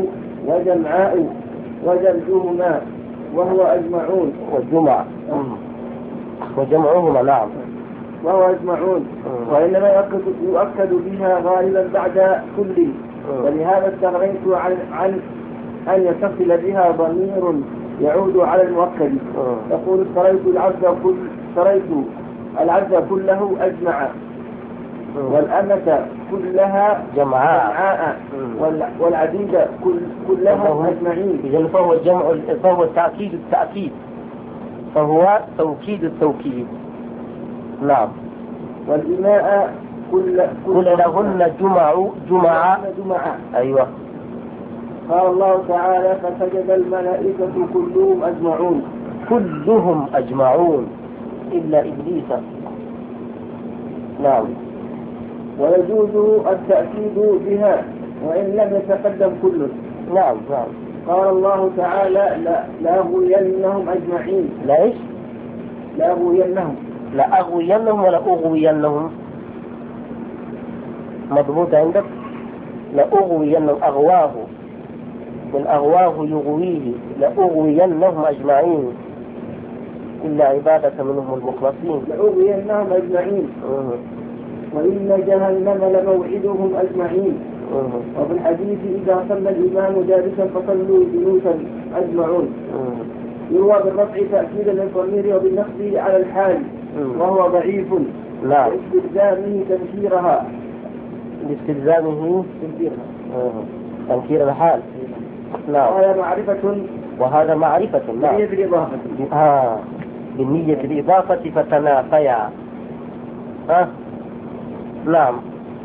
وجمعاء وجمعهما وهو أجمعون والجمع. وجمعهما نعم وهو أجمعون، وإنما يؤكد, يؤكد بها غالبا بعد كل، ولهذا استغنيت عن, عن أن يتصل بها ضمير يعود على المؤكد. يقول اشتريت العبد كل اشتريت العبد كله أجمع، والأمة كلها جمعاء، والعبيد كل كلها أجمعين. إذن فهو الجمع، فهو التأكيد التأكيد، فهو توكيد التوكيد. نعم. والإماء كل كلهن جمع جمع جمع. أيوة. قال الله تعالى فسجد الملائكة كلهم أجمعون. كلهم أجمعون إلا إبليس. نعم. ويجوز التأكيد بها وإن لم يتقدم كل. نعم نعم. قال الله تعالى لا لأغوينهم أجمعين. لا إيش؟ لأغوينهم. لا أغوينهم ولا أغوينهم؟ مضبوط عندك؟ لا أغوينهم، أغواه من أغواه يغويه، لأغوينهم أجمعين إلا عبادة منهم المخلصين. لأغوينهم أجمعين. أه. وإن جهنم لموعدهم أجمعين. أه. وفي الحديث إذا صلى الإمام جالسا فصلوا جلوسا أجمعون. أه. يروى بالرفع تأكيدا للضمير وبالنصب على الحال، أه. وهو ضعيف. نعم. لاستلزامه تنكيرها. لاستلزامه تنكيرها. أه. تنكير الحال. نعم. وهذا معرفة. وهذا معرفة. نعم. بالنية الإضافة. آه. بالنية الإضافة فتنافيا. ها. نعم.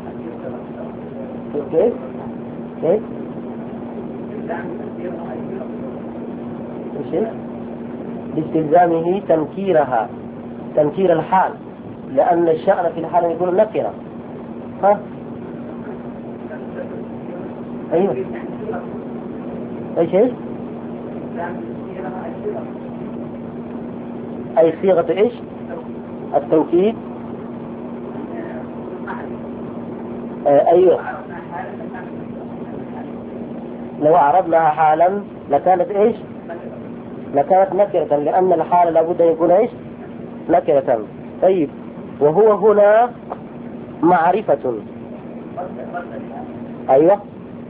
كيف؟ كيف؟ ايش؟ باستلزامه تنكيرها، تنكير الحال، لأن الشأن في الحال يكون نكرة. ها؟ أيوه. ايش ايش؟ أي صيغة ايش؟ التوكيد. آه أيوه. لو أعرضناها حالا لكانت ايش؟ لكانت نكرة، لأن الحال لابد أن يكون ايش؟ نكرة. طيب، وهو هنا معرفة. أيوه.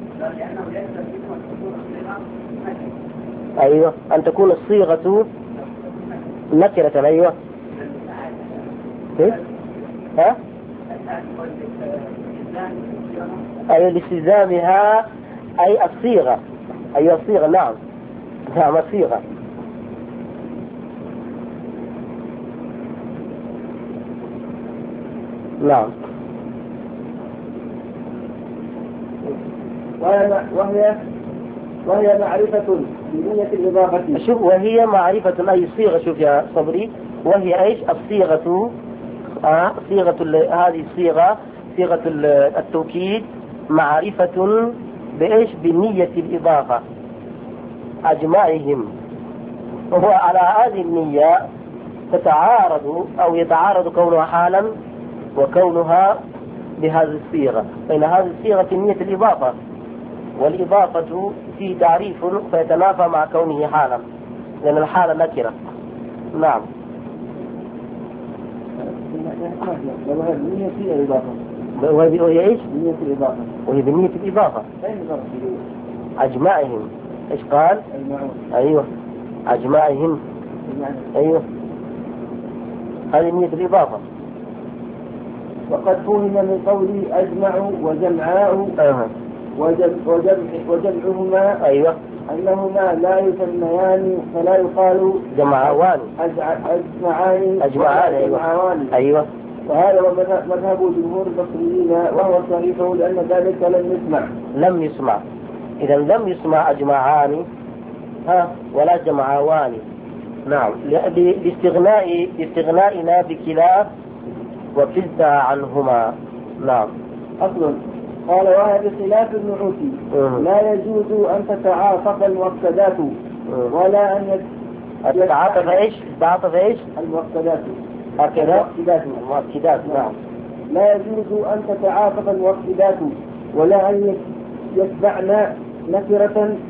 أيوه، أن تكون الصيغة نكرة. أيوه. كيف؟ ها؟ أي لاستلزامها، أي الصيغة. أي الصيغة. نعم نعم الصيغة. نعم. وهي وهي معرفة بنية الإضافة. شوف، وهي معرفة أي صيغة. شوف يا صبري، وهي ايش؟ الصيغة. آه صيغة هذه الصيغة، صيغة التوكيد، معرفة بإيش؟ بنية الإضافة أجمعهم. وهو على هذه النية تتعارض أو يتعارض كونها حالا وكونها بهذه الصيغة، بين هذه الصيغة نية الإضافة، والإضافة في تعريف فيتنافى مع كونه حالا، لأن الحالة نكرة. نعم. وهي بنية الإضافة. وهي ايش؟ بنية الإضافة. وهي بنية الإضافة. أجمعهم. ايش قال؟ أجمعون. أيوه. أجمعهم. أيوه. هذه نية الإضافة. وقد فهم من قولي أجمع وجمعاء أه. وجمع وجمع وجمعهما أيوه أنهما لا يسميان فلا يقال جمعوان أجمعان أجمعان. أيوه. أيوه. وهذا هو مذهب جمهور البصريين، وهو صحيح لأن ذلك لم يسمع. لم يسمع. إذا لم يسمع أجمعان ها ولا جمعوان. نعم. لاستغناء لاستغنائنا بكلا وكلتا عنهما. نعم. أصل قال وهذا بخلاف النعوت لا يجوز أن تتعاطف المؤكدات ولا أن تتعاطف ايش؟ تتعاطف ايش؟ المؤكدات. هكذا المؤكدات. نعم. لا يجوز أن تتعاطف المؤكدات ولا أن يتبعن نكرة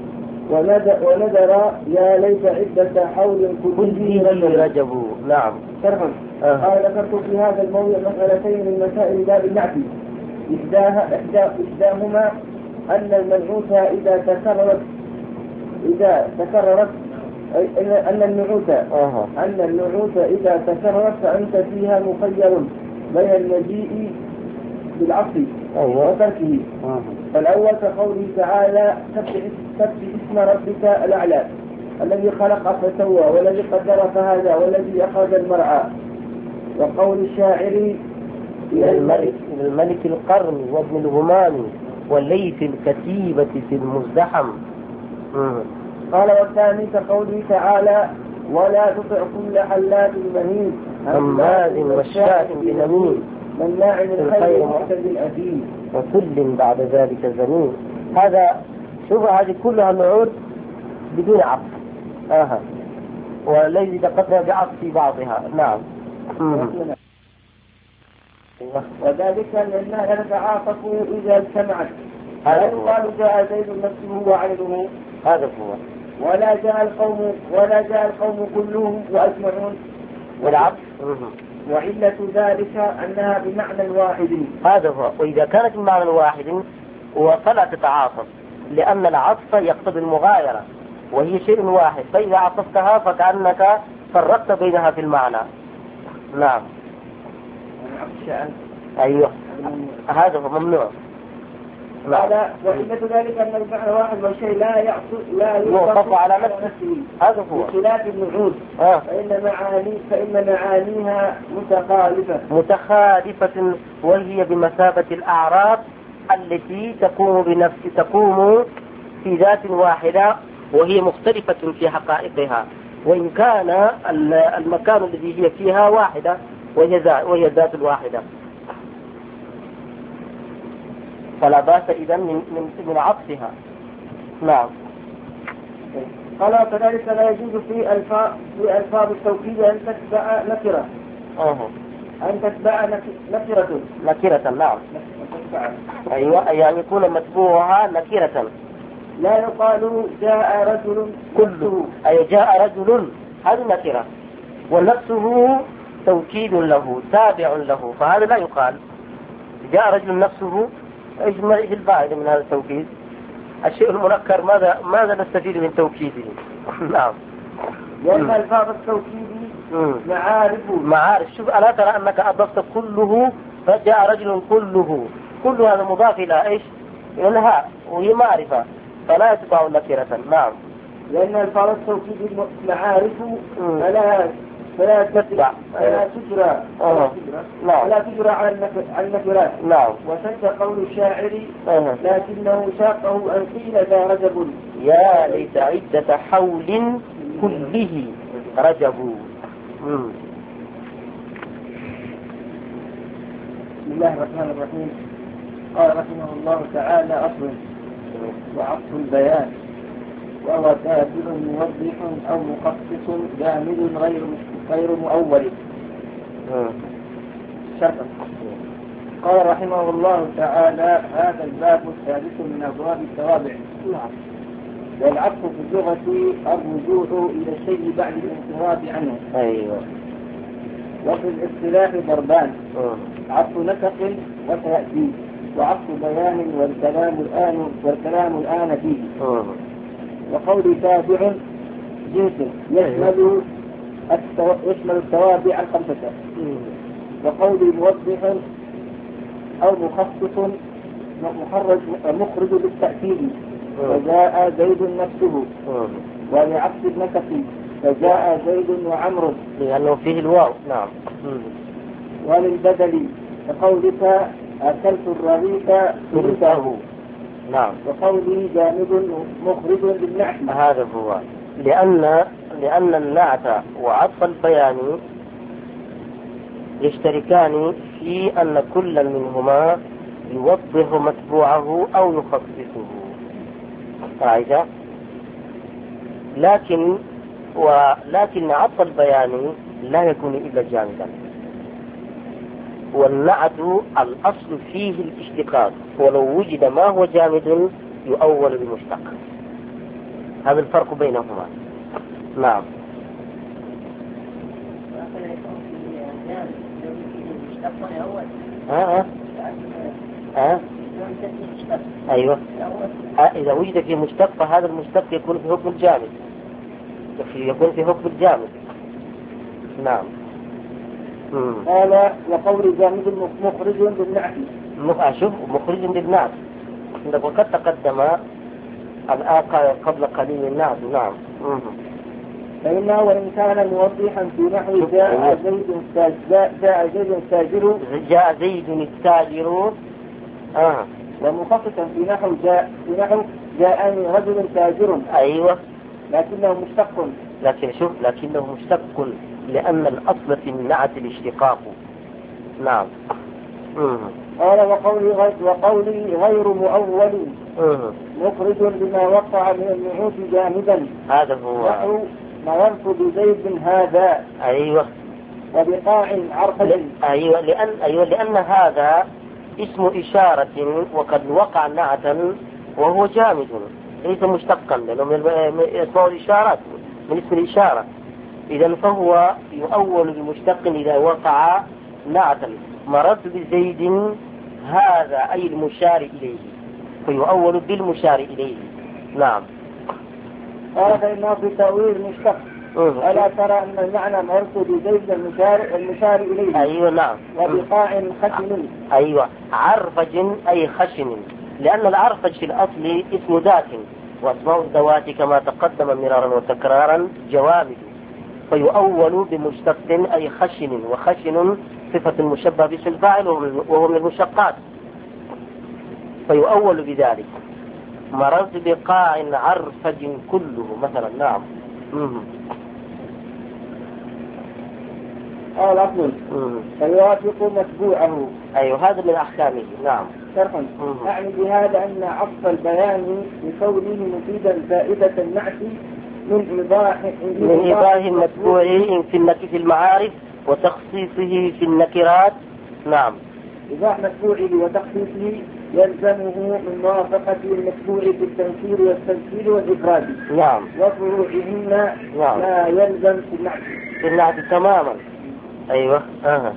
ونذر, ونذر يا ليت عدة حول كله رجب. نعم. شرح. آه. قال ذكرت في هذا الموضع مسألتين من مسائل باب النعت. إحداها إحدى إحداهما أن المنعوت إذا تكررت إذا تكررت أن النعوت أه. أن النعوت إذا تكررت فأنت فيها مخير بين المجيء بالعصر أيوة. وتركه. أه. فالأول كقوله تعالى سبح اسم ربك الأعلى الذي خلق فسوى والذي قدر فهدى والذي أخرج المرعى. وقول الشاعر الملك, الملك القرن وابن الغمام والليث الكتيبة في المزدحم. أه. قال والثاني كقوله تعالى ولا تطع كل حلاف مهين هماز مشاء بنميم مناع للخير معتد أثيم وكل بعد ذلك زمين. هذا شوف هذه كلها نعود بدون عطف. آه. والذي تقدم بعطف في بعضها. نعم. وذلك لأنها تتعاطف إذا اجتمعت. لا يقال جاء زيد نفسه وعينه هذا هو. ولا جاء القوم ولا جاء القوم كلهم وأجمعون والعطف. وعلة ذلك أنها بمعنى واحد. هذا هو. وإذا كانت بمعنى واحد فلا تتعاطف لأن العطف يقتضي المغايرة وهي شيء واحد، فإذا عطفتها فكأنك فرقت بينها في المعنى. نعم. أيوه هذا هو ممنوع. هذا وعلة ذلك أن المعنى واحد والشيء لا يعطف لا يوقف على نفسه. هذا هو. بخلاف النعوت آه. فإن معاني فإن معانيها متخالفة متخالفة وهي بمثابة الأعراض التي تقوم بنفس تقوم في ذات واحدة وهي مختلفة في حقائقها، وإن كان المكان الذي هي فيها واحدة وهي الذات الواحدة. فلا بأس إذا من من من عطفها. نعم. قال كذلك لا يجوز في ألفاظ في ألفاظ التوكيد أن تتبع نكرة. أه. أن تتبع نكرة. نكرة. نعم. أيوة يعني يكون متبوعها نكرة. لا يقال جاء رجل كله أي جاء رجل هذه نكرة ونفسه توكيد له تابع له، فهذا لا يقال جاء رجل نفسه. ايش ايش الفائدة من هذا التوكيد؟ الشيء المنكر ماذا ماذا نستفيد من توكيده؟ نعم. لأن ألفاظ التوكيد معارف معارف. شوف ألا ترى أنك أضفت كله فجاء رجل كله، كل هذا مضاف إلى ايش؟ إلى الهاء وهي معرفة فلا تتبع نكرة. نعم. لأن ألفاظ التوكيد معارف فلا فلا تتبع فلا تجرى فلا تجرى على النكرات. نعم. وشد قول الشاعر لكنه ساقه أن قيل ذا رجب يا ليت عدة حول كله رجب. بسم الله الرحمن الرحيم. قال رحمه الله تعالى أصل وعطف البيان وهو تابع موضح أو مخصص جامد غير غير مؤول. شرطا. قال رحمه الله تعالى هذا الباب الثالث من أبواب التوابع. والعطف في اللغة الرجوع إلى الشيء بعد الانصراف عنه. أيوة. وفي الاصطلاح ضربان عطف نسق وتأتي وعطف بيان والكلام الآن والكلام الآن فيه. وقول تابع جنس يشمل التو... يشمل التوابع الخمسة. وقول موضح أو مخصص مخرج مخرج بالتأكيد فجاء زيد نفسه. ولعكس النكف فجاء زيد وعمر لأنه فيه الواو. نعم. وللبدل كقولك أكلت الرغيف ثلثه. نعم. وقوله جامد مخرج بالنعت. هذا هو. لأن لأن النعت وعطف البيان يشتركان في أن كل منهما يوضح متبوعه أو يخصصه. عايزة. لكن ولكن عطف البيان لا يكون إلا جامدا، والنعت الأصل فيه الاشتقاق، ولو وجد ما هو جامد يؤول بمشتق. هذا الفرق بينهما. نعم. ها ها أيوة. إذا وجد في مشتق فهذا المشتق يكون في حكم الجامد، يكون في حكم الجامد. نعم. قال وقول جامد مخرج بالنعت. شوف مخرج بالنعت عندك، وقد تقدم الآن قبل قليل النعت. نعم. فإنه وإن كان موضحا في نحو جاء زيد جاء زيد التاجر جاء زيد التاجر آه. ومخصصا في نحو جاء في نحو جاءني رجل تاجر. أيوة. لكنه مشتق. لكن شوف لكنه مشتق لأن الأصل في النعت الاشتقاق. نعم. قال وقولي غير, وقولي غير مؤول مم. مخرج بما وقع من النعوت جامدا. هذا هو نحو مررت بزيد هذا. أيوة. وبقاع عرفة. أيوة لأن أيوة لأن هذا اسم إشارة وقد وقع نعتا وهو جامد ليس مشتقا، لأنه من اسمه الإشارات من اسم الإشارة. إذا فهو يؤول بمشتق إذا وقع نعتا. مررت بزيد هذا أي المشار إليه، فيؤول بالمشار إليه. نعم. قال فإنه في تأويل مشتق. ألا ترى أن المعنى مررت بزيد المشار, المشار إليه. أيوة. نعم. وبقاع خشن. أيوة. عرفج أي خشن، لأن العرفج في الأصل اسم ذات، وأسماء الذوات كما تقدم مرارا وتكرارا جوامد، فيؤول بمشتق أي خشن، وخشن صفة المشبه باسم الفاعل وهو من المشقات، فيؤول بذلك. مررت بقاع عرفج كله مثلا. نعم. قال أصل فيوافق متبوعه. أيوة هذا من أحكامه. نعم. شرحا أعني بهذا أن عطف البيان بكونه مفيدا فائدة النعت من إيضاح من إيضاح متبوعه في المعارف وتخصيصه في النكرات. نعم. إيضاح متبوعه وتخصيصه يلزمه من موافقة المتبوع في التنكير والتذكير والإفراد. نعم. وفروعهن نعم. لا يلزم في النعت. في النعت تماما. أيوة. أه.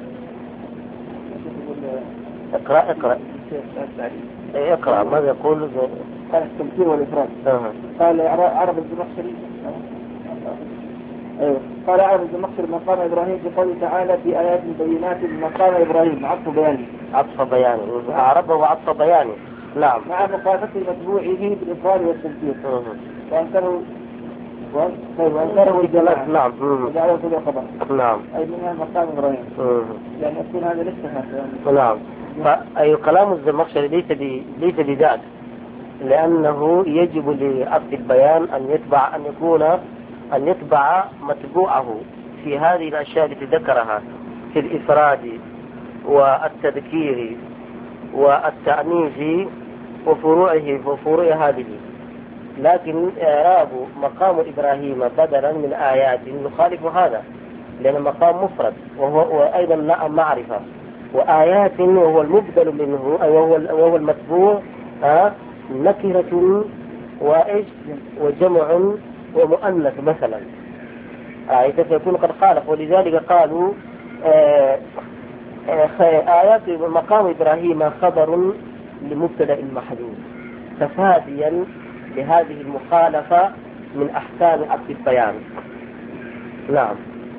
اقرأ اقرأ اقرأ ماذا يقول؟ قال التنكير والإفراد. أه. قال عرب الزمخشري. أيوة. قال عرب الزمخشري مقام إبراهيم في قوله تعالى في آيات بينات مقام إبراهيم عطف بياني. عطف بياني عربه وعطف بياني. نعم. مع مخالفة متبوعه بالإفراد والتنكير. أه. وأنكره وأنكره الجماعة. نعم. وجعله كل خبر. نعم. أي منها مقام إبراهيم. أه. يعني يكون هذا لسه. نعم. فأي كلام الزمخشري ليس ليس بذات، لأنه يجب لعطف البيان أن يتبع أن يكون أن يتبع متبوعه في هذه الأشياء التي ذكرها في الإفراد والتذكير والتأنيث وفروعه وفروع هذه. لكن إعراب مقام إبراهيم بدلا من آيات يخالف هذا، لأن مقام مفرد وهو وأيضا معرفة، وآيات وهو المبدل منه وهو وهو المتبوع ها نكرة وإيش وجمع ومؤنث مثلا. آية فيكون قد خالف، ولذلك قالوا آه آه آيات مقام إبراهيم خبر لمبتدأ محذوف تفاديا لهذه المخالفة من أحكام عطف البيان. نعم.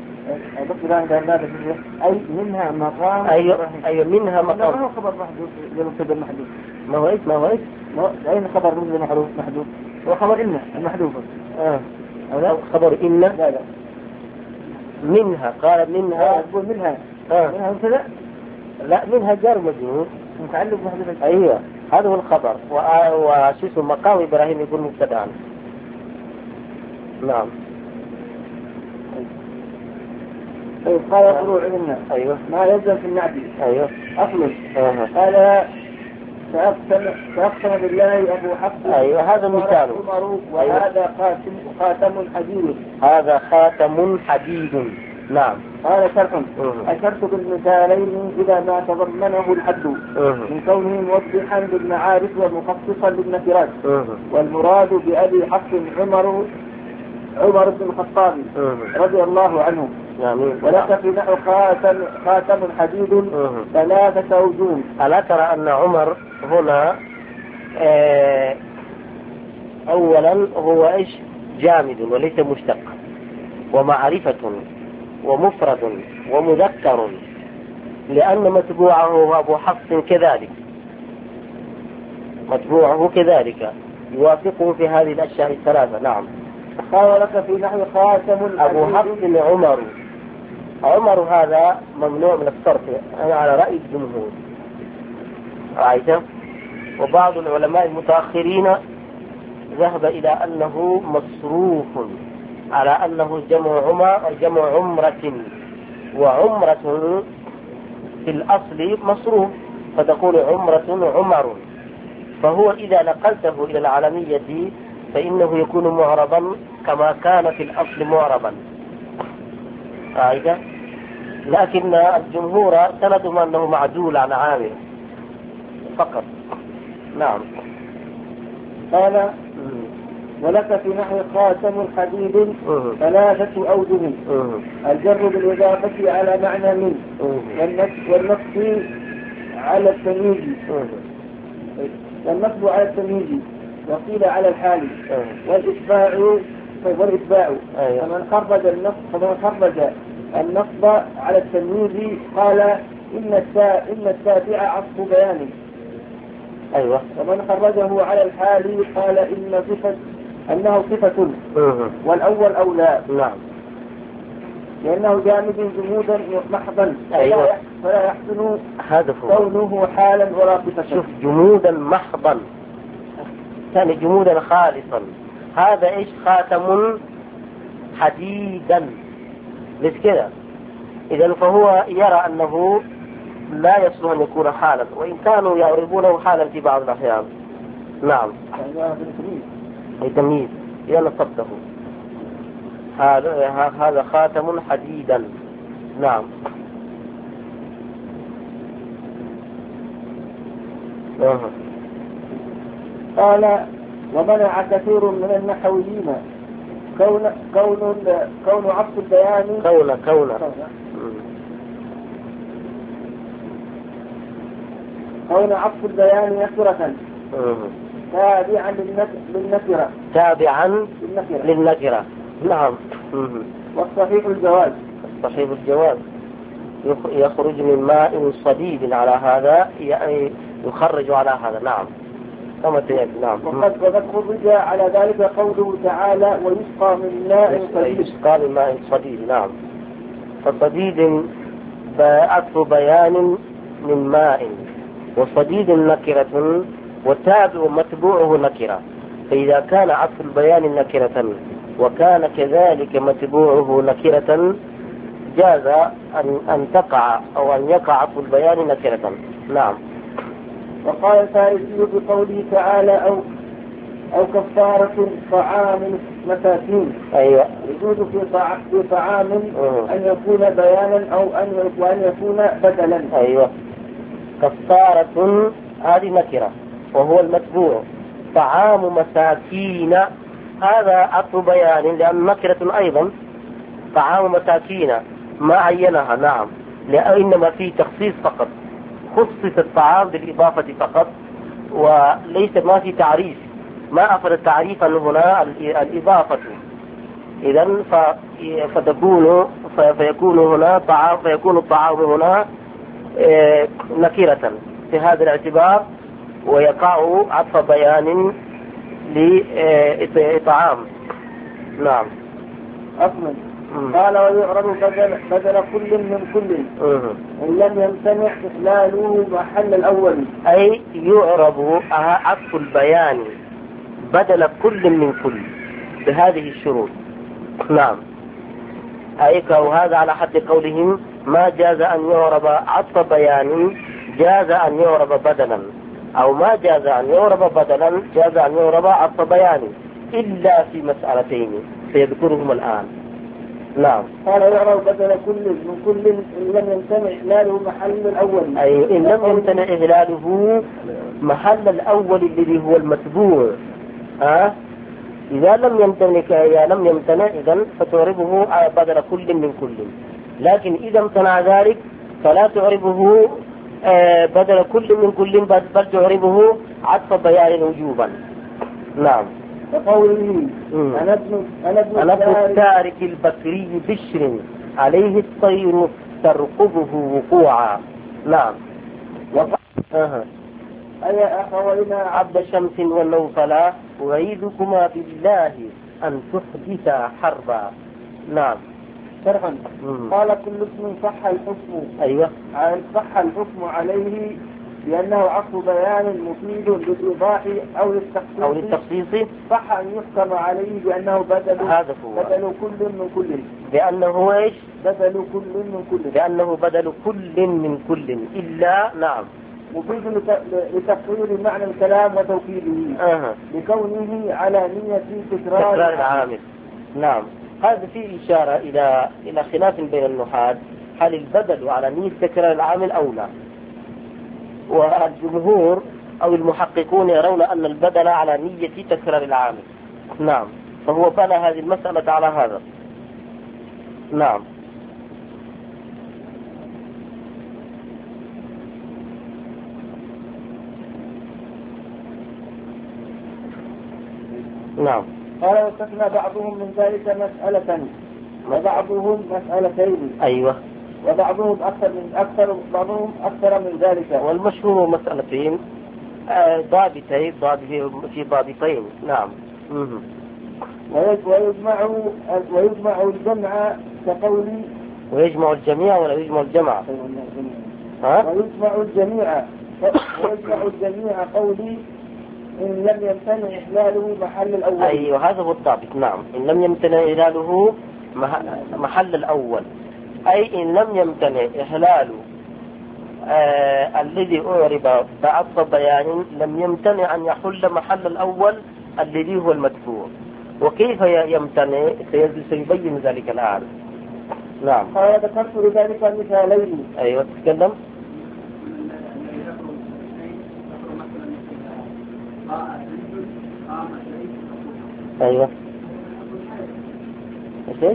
أي منها مقام. أيوة أيوة منها مقام. ما هو خبر محذوف لمبتدأ محذوف؟ ما هو إيش ما هو إيش؟ أين خبر مبتدأ محذوف محذوف؟ هو خبر إن المحذوفة. آه. أو خبر إن. لا لا. منها قال منها. تقول منها. آه. منها مبتدأ؟ لا منها جار مجرور متعلق بمحذوف. أيوة هذا هو الخبر، وشو اسمه مقام إبراهيم يكون مبتدأ. نعم. طيب قال فروع منا. أيوة. ما يلزم في النعت. أيوة. أصل. أه. قال فأقسم فأقسم بالله أبو حفص. أيوة هذا مثال. وهذا خاتم خاتم حديد. هذا خاتم حديد. نعم. قال شرح أشرت بالمثالين إذا ما تضمنه الحد من كونه موضحا للمعارف ومخصصا للنكرات، والمراد بأبي حفص عمر عمر بن الخطاب رضي الله عنه. ولك في نحو خاتم خاتم حديد ثلاثة أوجه. ألا ترى أن عمر هنا آه أولا هو إيش جامد وليس مشتق، ومعرفة ومفرد ومذكر، لأن متبوعه أبو حفص كذلك، متبوعه كذلك يوافقه في هذه الأشياء الثلاثة. نعم. قال لك في نحو خاتم أبو حفص عمر. عمر هذا ممنوع من الصرف على رأي الجمهور، رأيته. وبعض العلماء المتأخرين ذهب إلى أنه مصروف على أنه جمع عمر جمع عمرة، وعمرة في الأصل مصروف فتقول عمرة عمر، فهو إذا نقلته إلى العالمية فإنه يكون معربا كما كان في الأصل معربا. قاعدة. لكن الجمهور سندهم أنه معدول عن عامر فقط. نعم. قال ولك في نحو خاتم حديد ثلاثة أوجه. الجر بالإضافة على معنى من، والنصب على التمييز، والنصب على التمييز، وقيل على الحال، والإتباع والإتباع فمن خرج النصب فمن خرج النصب على التمييز قال إن التاء إن التابع عطف بيان. أيوة. ومن خرجه على الحال قال إن صفة أنه صفة، والأول أولى. نعم. لأنه جامد جمودا محضا. أيوة. فلا يحسن هذا كونه حالا ولا صفة. شوف جمودا محضا، ثاني جمودا خالصا. هذا إيش خاتم حديدا بس كده. إذن فهو يرى أنه لا يصلح أن يكون حالا، وإن كانوا يعربونه حالا في بعض الأحيان. نعم. تمييز يلا صدقه. هذا هذا خاتم حديدا. نعم. أه. قال ومنع كثير من النحويين كون كون كون عطف البيان كون كون كون عطف البيان نكرة تابعا للنكرة تابعا للنكرة. نعم. والصحيح الجواز. الصحيح الجواز يخرج من ماء صديد على هذا، يعني يخرج على هذا. نعم. كما تيجي. نعم. وقد وقد خرج على ذلك قوله تعالى ويسقى من ماء صديد. يسقى من ماء صديد. نعم. فصديد عطف بيان من ماء، وصديد نكرة، والتابع متبوعه نكرة. فإذا كان عطف البيان نكرة وكان كذلك متبوعه نكرة جاز أن أن تقع أو أن يقع عطف البيان نكرة. نعم. وقال الفارسي بقوله تعالى أو أو كفارة طعام مساكين. أيوة. يجوز في في طعام أن يكون بيانا أو أن وأن يكون بدلا. أيوة. كفارة هذه نكرة وهو المتبوع. طعام مساكين هذا عطف بيان لأن نكرة أيضا. طعام مساكين ما عينها. نعم. لأنما في تخصيص فقط، خصص الطعام بالإضافة فقط وليس ما في تعريف، ما أفرد تعريفا هنا الإضافة. إذن فتكون فيكون هنا طعام فيكون الطعام هنا نكرة في هذا الاعتبار، ويقع عطف بيان لطعام. نعم. أصلا قال ويعرض بدل, بدل كل من كل إن لم يمتنع إخلاله محل الأول. أي يعرض عطف البيان بدل كل من كل بهذه الشروط. نعم. أي وهذا على حد قولهم ما جاز أن يعرب عطف بيان جاز أن يعرب بدلا، أو ما جاز أن يعرب بدلا جاز أن يعرب عطف بيان، إلا في مسألتين سيذكرهم الآن. نعم. قال يعرف بدل كل من كل إن لم يمتنع إهلاله محل الأول. أي إن لم يمتنع إهلاله محل الأول الذي هو المتبوع. ها إذا لم يمتنع إذا لم يمتنع إذن فتعربه بدل كل من كل. لكن إذا امتنع ذلك فلا تعربه بدل كل من كل بل تعربه عطف بيان وجوبا. نعم. وقوله أنا ابن أنا ابن التارك البكري بشر عليه الطير ترقبه وقوعا. نعم. أه. أي أخوينا عبد شمس والنوفلا أعيذكما بالله أن تحدثا حربا. نعم. شرحا. قال كل اسم صح الحكم. أيوة. صح الحكم عليه لأنه عطف بيان مفيد للإيضاح أو للتخصيص أو للتخصيص صح أن يحكم عليه بأنه بدل هذا هو بدل كل من كل. بأنه إيش؟ بدل كل من كل. بأنه بدل كل من كل إلا. نعم. مفيد لتقرير معنى الكلام وتوكيده. أه. لكونه على نية تكرار, تكرار العامل. نعم. هذا فيه إشارة إلى إلى خلاف بين النحاة، هل البدل على نية تكرار العامل أو لا؟ والجمهور أو المحققون يرون أن البدل على نية تكرار العامل. نعم. فهو بنى هذه المسألة على هذا. نعم. نعم. قال واستثنى بعضهم من ذلك مسألة وبعضهم مسألتين. أيوة. وبعضهم أكثر من أكثر بعضهم أكثر من ذلك. والمشهور مسألتين ضابطين في ضابطين. نعم. ويجمع ويجمع الجمع كقولي ويجمع الجميع ولا يجمع الجمع؟ ها؟ ويجمع الجميع ويجمع الجميع قولي إن لم يمتنع إحلاله محل الأول. أيوة هذا هو الضابط. نعم. إن لم يمتنع إحلاله محل الأول، أي إن لم يمتنع إحلال آه الذي أعرب بعطف بيان لم يمتنع أن يحل محل الأول الذي هو المدفوع. وكيف يمتنع سيبين ذلك الآن. نعم. قال ذكرت لذلك مثالين. أيوة تتكلم. أيوة. إيش؟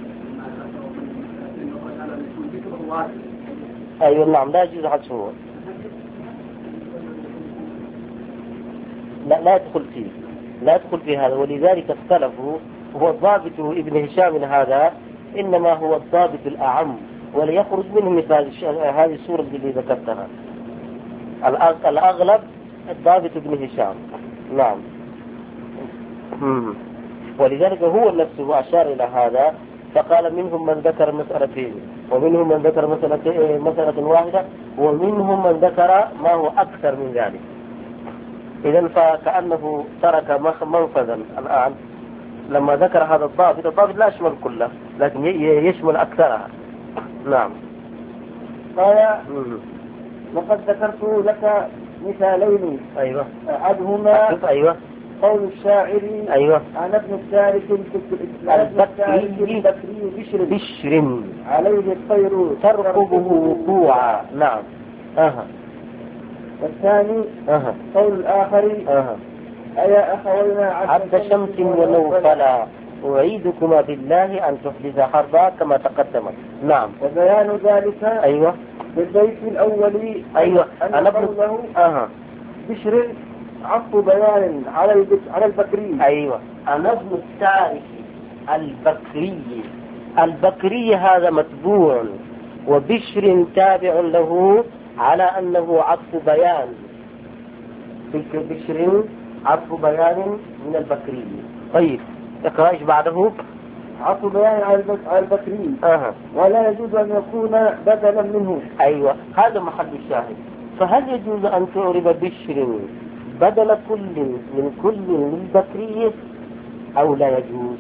أيوة نعم لا يجوز حذفه. لا لا يدخل فيه لا يدخل في هذا، ولذلك اختلفوا. هو الضابط ابن هشام هذا إنما هو الضابط الأعم وليخرج منه مثل هذه السورة التي ذكرتها. الأغلب الضابط ابن هشام. نعم. ولذلك هو نفسه أشار إلى هذا فقال منهم من ذكر مسألتين ومنهم من ذكر مسألة مسألة واحدة ومنهم من ذكر ما هو أكثر من ذلك. إذن فكأنه ترك منفذا الآن لما ذكر هذا الضابط. الضابط لا يشمل كله لكن يشمل أكثرها. نعم. قال وقد ذكرت لك مثالين. أيوة. أحدهما أيوة. قول الشاعر. أيوة. عن ابن الثالث البكري بشر بشر عليه الطير ترقبه وقوعا. نعم. أها. والثاني أها. قول الآخر. أها. أيا أخوينا عبد شمس ونوفلا أعيدكما بالله أن تحدث حربا كما تقدمت. نعم. وبيان ذلك. أيوة. في البيت الأول. أيوة. أن قوله أها. بشر عطف بيان على على البكري. أيوة. أنا ابن التارك البكري. البكري هذا متبوع وبشر تابع له على أنه عطف بيان. بشر عطف بيان من البكري. طيب اقرأ ايش بعده. عطف بيان على البكري. أه. ولا يجوز أن يكون بدلا منه. أيوة هذا محل الشاهد. فهل يجوز أن تعرب بشر بدل كل من كل للبكري أو لا يجوز؟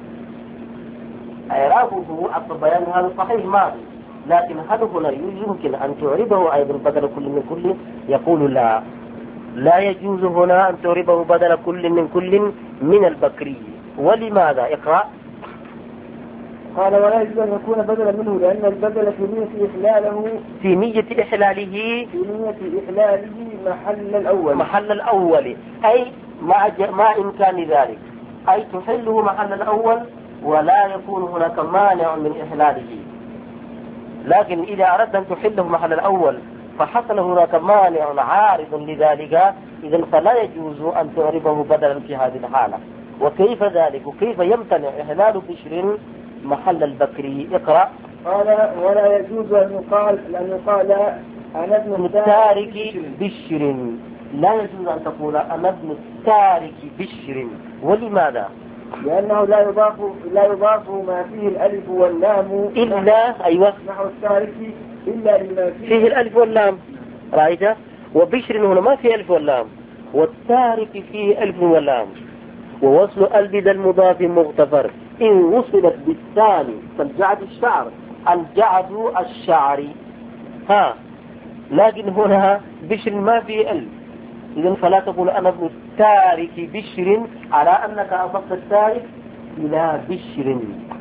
إعرابه عطف بيان هذا صحيح ماضي، لكن هل هنا يمكن أن تعربه أيضا بدل كل من كل؟ يقول لا لا يجوز هنا أن تعربه بدل كل من كل من البكري. ولماذا؟ اقرأ. قال ولا يجوز أن يكون بدلا منه لأن البدل في نية إحلاله في نية إحلاله في نية إحلاله محل الأول محل الأول، أي مع, مع إمكان ذلك، أي تحله محل الأول ولا يكون هناك مانع من إحلاله. لكن إذا أردت أن تحله محل الأول فحصل هناك مانع عارض لذلك، إذن فلا يجوز أن تعربه بدلا في هذه الحالة. وكيف ذلك؟ وكيف يمتنع إحلال بشر محل البكري؟ اقرأ. قال ولا يجوز أن يقال أن يقال أنا ابن التارك بشر، لا يجوز أن تقول أنا ابن التارك بشر. ولماذا؟ لأنه لا يضاف لا يضاف ما فيه الألف واللام إلا أيوة نحو التارك إلا لما فيه, فيه الألف واللام، رأيت؟ وبشر هنا ما فيه ألف واللام، والتارك فيه ألف واللام. ووصل البد المضاف مغتفر إن وصلت بالثاني كالجعد الشعر الجعد الشعري، ها، لكن هنا بشر ما فيه ألف، إذن فلا تقول أنا ابن التارك بشر على أنك أضفت التارك إلى بشر.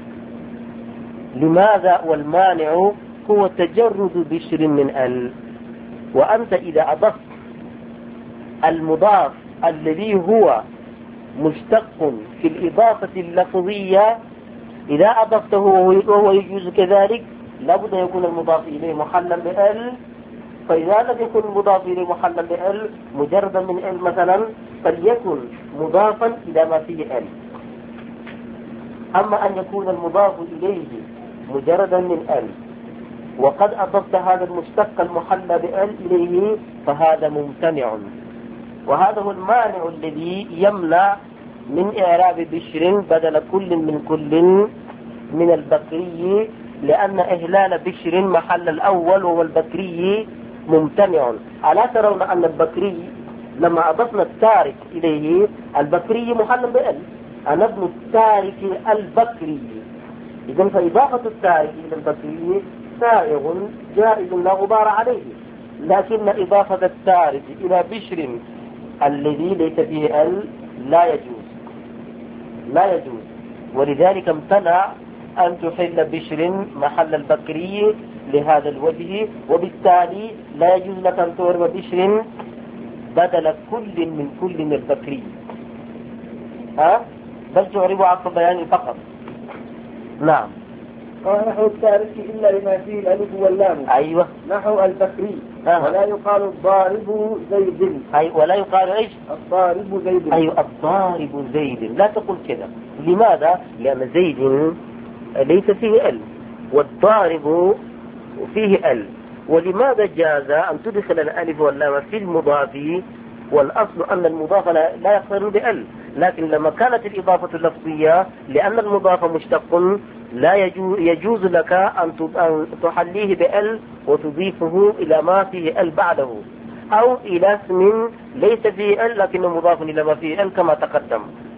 لماذا؟ والمانع هو تجرد بشر من ال. وأنت إذا أضفت المضاف الذي هو مشتق في الإضافة اللفظية، إذا أضفته وهو يجوز كذلك لابد يكون المضاف إليه محلا بال. فإذا لم يكن المضاف إليه محلا بال مجردا من ال مثلا فليكن مضافا إلى ما فيه ال. أما أن يكون المضاف إليه مجردا من ال وقد أضفت هذا المشتق المحل بال إليه فهذا ممتنع. وهذا هو المانع الذي يمنع من إعراب بشر بدل كل من كل من البكري، لأن إهلال بشر محل الأول وهو البكري ممتنع. ألا ترون أن البكري لما أضفنا التارك إليه البكري محل بال، أنا ابن التارك البكري، إذن فإضافة التارك إلى البكري سائغ جائز لا غبار عليه. لكن إضافة التارك إلى بشر الذي ليس فيه ال لا يجوز لا يجوز ولذلك امتنع أن تحل بشر محل البكري لهذا الوجه. وبالتالي لا يجوز لك أن تعرب بشر بدل كل من كل من البكري، ها؟ بل تعرب عطف بيان فقط. نعم. نحو التارك إلا لما فيه الألف واللام. أيوة. نحو البكري. آه. ولا يقال الضارب زيد. أي ولا يقال إيش؟ الضارب زيد. أيوة الضارب زيد، لا تقول كذا. لماذا؟ لأن زيد ليس فيه ال والضارب فيه ال. ولماذا جاز أن تدخل الألف واللام في المضاف والأصل أن المضاف لا يقترن بال، لكن لما كانت الإضافة اللفظية لأن المضاف مشتق لا يجوز, يجوز لك أن تحليه بال وتضيفه إلى ما فيه ال بعده، أو إلى اسم ليس فيه ال لكنه مضاف إلى ما فيه ال كما تقدم.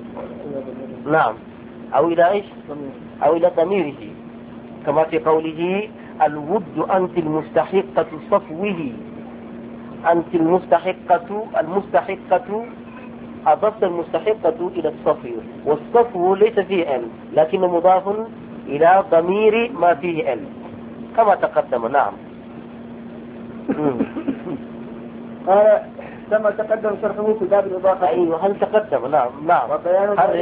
نعم. أو إلى إيش؟ أو إلى ضميره كما في قوله الود أنت المستحقة صفوه، أنت المستحقة المستحقة أضفت المستحقة إلى الصفو، والصفو ليس فيه ال لكنه مضاف إلى ضمير ما فيه ال كما تقدم. نعم. قال كما تقدم شرحه في باب الإضافة. أيوه هل تقدم؟ نعم نعم. هل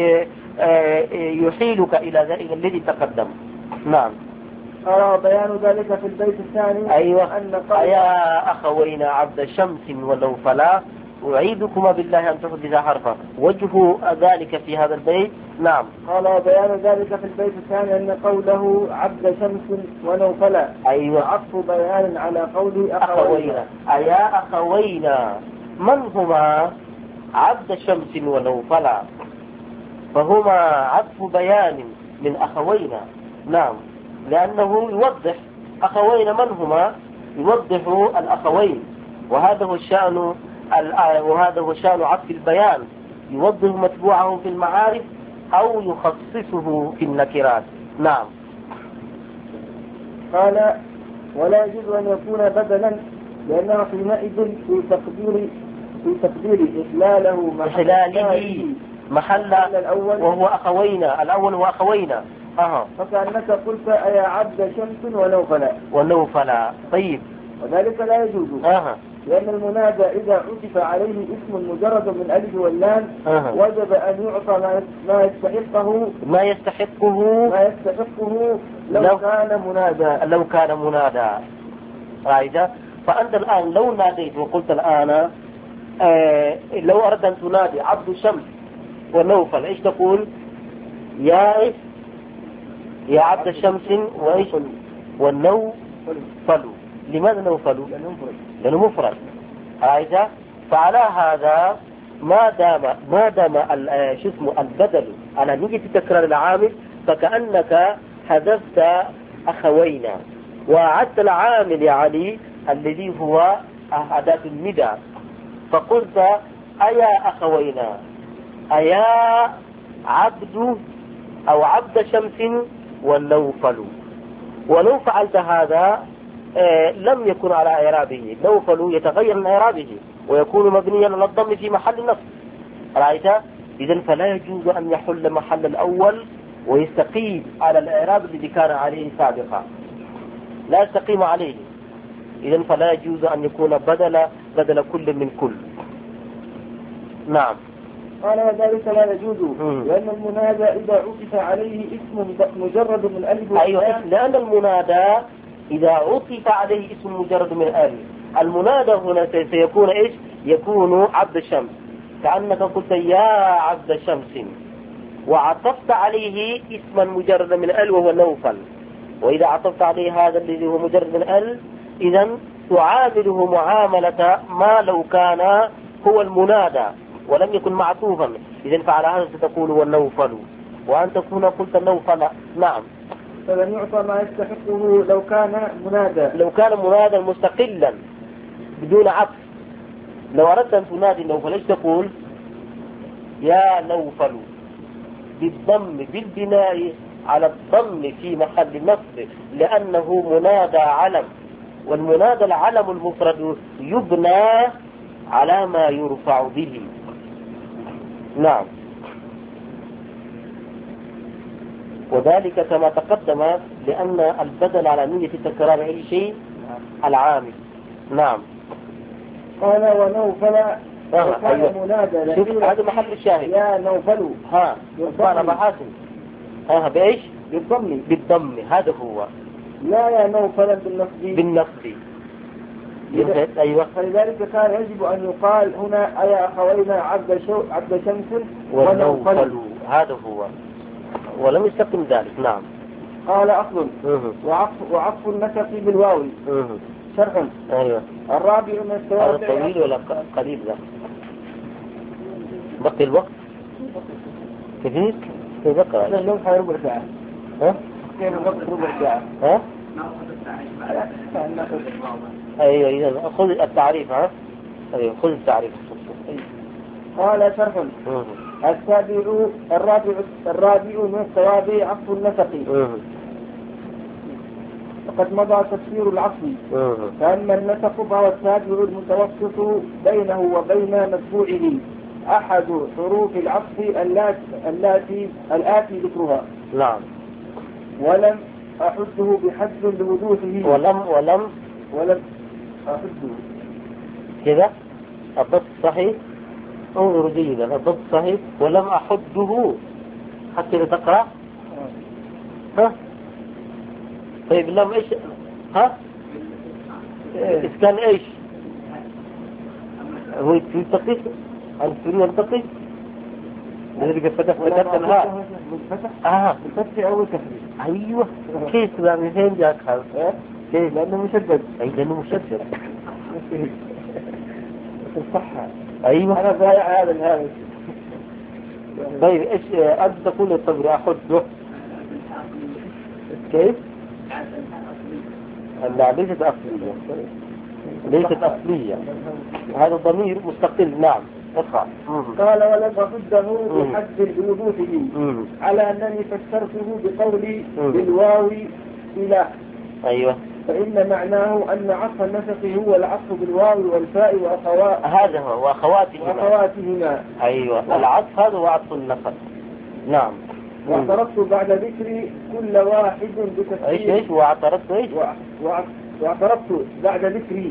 يحيلك إلى ذلك الذي تقدم. نعم. قال بيان ذلك في البيت الثاني. أيوة. أن يا أخوين عبد شمس ولو فلا أعيدكما بالله أن تحدث حرفا، وجه ذلك في هذا البيت. نعم. قال بيان ذلك في البيت الثاني أن قوله عبد شمس ولو فلا أيوة عطف بيان على قوله أخوين. أيا أخوين من هما عبد شمس ولو فلا، فهما عطف بيان من أخوين. نعم، لأنه يوضح أخوين من هما، يوضح الأخوين، وهذا هو الشأن وهذا هو شأن عطف البيان، يوضح متبوعه في المعارف أو يخصصه في النكرات. نعم. قال ولا يجوز أن يكون بدلا لأنه حينئذ في تقدير في تقدير إحلاله إحلاله محل الأول وهو أخوينا، الأول هو أخوينا، أها. فكأنك قلت أيا عبد شمس ونوفلا. ونوفلا. طيب. وذلك لا يجوز. أها. لأن المنادى إذا عطف عليه اسم مجرد من ألف واللام أها. وجب أن يعطى ما يستحقه ما يستحقه ما يستحقه لو, لو كان منادى لو كان منادى. رايدة. فأنت الآن لو ناديت وقلت الآن آه لو أردت أن تنادي عبد الشمس ونوفل إيش تقول؟ يا إيش؟ يا عبد الشمس وإيش؟ والنوفل. لماذا نوفل؟ لأنه مفرد. رايدة. فعلى هذا ما دام ما دام شو اسمه البدل على نية تكرار العامل فكأنك حذفت أخوينا وعدت العامل يعني الذي هو أداة الندى فقلت أيا أخوينا أيا عبد أو عبد شمس والنوفل. ولو فعلت هذا آه لم يكن على إعرابه. نوفل يتغير من إعرابه ويكون مبنيا على الضم في محل النصب. رأيت؟ إذن فلا يجوز أن يحل محل الأول ويستقيم على الإعراب الذي كان عليه سابقا. لا يستقيم عليه. إذن فلا يجوز أن يكون بدل بدل كل من كل. نعم. قال وذلك لا يجوز لأن المنادى إذا عطف عليه اسم مجرد من ألف واللام. أيوة. لأن المنادى إذا عطف عليه اسم مجرد من ألف المنادى هنا سيكون إيش؟ يكون عبد الشمس. كأنك قلت يا عبد شمس وعطفت عليه اسما مجرد من ألف وهو نوفل. وإذا عطفت عليه هذا الذي هو مجرد من ألف إذن تعامله معاملة ما لو كان هو المنادى ولم يكن معطوفا. إذن فعلى هذا ستقول هو النوفل وأن تكون قلت النوفل. نعم. فلن يعطى ما يستحقه لو كان منادى لو كان منادى مستقلا بدون عطف. لو أردت أن تنادي النوفل ايش تقول؟ يا نوفل بالضم بالبناء على الضم في محل النصب لأنه منادى علم والمنادى العلم المفرد يبنى على ما يرفع به. نعم. وذلك كما تقدم لأن البدل على نية تكرار أي شيء العامل. نعم. قال ونوفل وكان أيوة. منادى شوف هذا محل الشاهد. يا نوفل. ها أنا بحاسن. ها بإيش؟ بالضم. بالضم. هذا هو. لا يا نوفلا بالنصب. بالنصب. أيوة. فلذلك كان يجب أن يقال هنا أيا أخوينا عبد شو عبد شمس ونوفل. هذا هو. ولم يستقم ذلك. نعم. قال أصل وعطف, وعطف النسق بالواو. شرح. أيوة. الرابع من التوابع. هذا طويل ولا قليل ذا؟ بقي الوقت كثير تذكر. لا اليوم حوالي ربع ساعة. ها؟ كيف الوقت ربع ساعة؟ ها؟ أيوة. إذا خذ التعريف. ها؟ أيوة خذ التعريف. قال شرح. السابع الرابع الرابع من التوابع عطف النسق. فقد مضى تفسير العطف. فأما النسق فهو التابع المتوسط بينه وبين متبوعه أحد حروف العطف التي الآتي ذكرها. نعم. ولم أحده بحد لوضوحه. ولم ولم ولم أحده كذا الضبط صحيح. انظروا جيدا الضبط صحيح. ولم أحده حتى تقرأ. ها طيب لم ايش؟ ها اسكان ايش؟ هو يلتقي عن سوريا يلتقي لذلك فتح فتح الهاء بالفتح. اه بالفتح أول كسر. ايوه. كيف ذا من فين جاك هذا؟ كيف؟ لأنه مشدد. اي لانه مشدد. الصحة. ايوه. أنا بايع هذا الهامش. طيب ايش انت تقول الطبري احده كيف؟ لا ليست أصلية. ليست أصلية. هذا الضمير مستقل. نعم. ادفع. قال ولم أحده بحد بوضوحه على أنني فسرته بقولي بالواو إلى. أيوة. فإن معناه أن عطف النسق هو العطف بالواو والفاء وأخوات. هذا هو وأخواتهما. وأخواتهما. أيوة. العطف هذا هو عطف النسق. نعم. واعترضت بعد ذكر كل واحد بتفسير. ايش ايش واعترضت ايش؟ واعترضت بعد ذكري.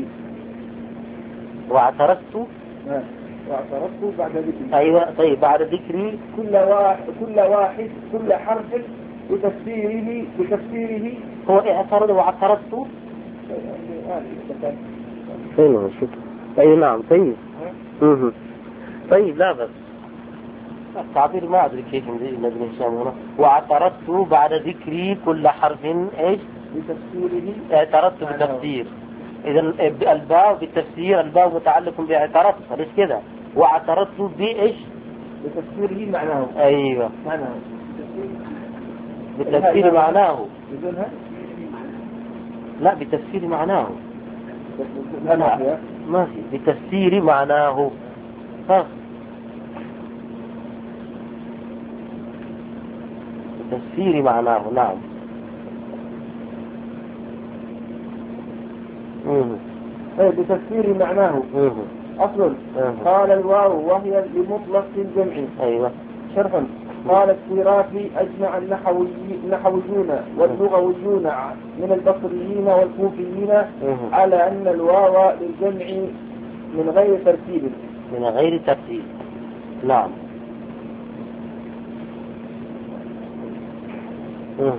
واعترضت واعترضت بعد ذكري. ايوه طيب بعد ذكري كل واحد كل واحد كل حرف بتفسيره بتفسيره. هو اعترض واعترضت. ايوه شكرا. اي نعم طيب. اها طيب لا بس التعبير ما ادري كيف ندري هشام هنا. واعترضت بعد ذكري كل حرف ايش؟ بتفسيره. اعترضت بتفسير. اذا الباء بالتفسير، الباء متعلق باعترضت، ليش كذا؟ واعترضت بايش؟ بتفسيره معناه. ايوه معناه بالتفسير معناه. بدونها؟ لا بتفسير معناه. لا ما ما في بتفسير معناه. ها بتفسير معناه. نعم. ايه بتفسير معناه. مم. اصل مم. قال الواو وهي لمطلق الجمع. ايوه. شرح قال السيرافي اجمع النحويون واللغويون من البصريين والكوفيين على ان الواو للجمع من غير ترتيب. من غير ترتيب. نعم. مم.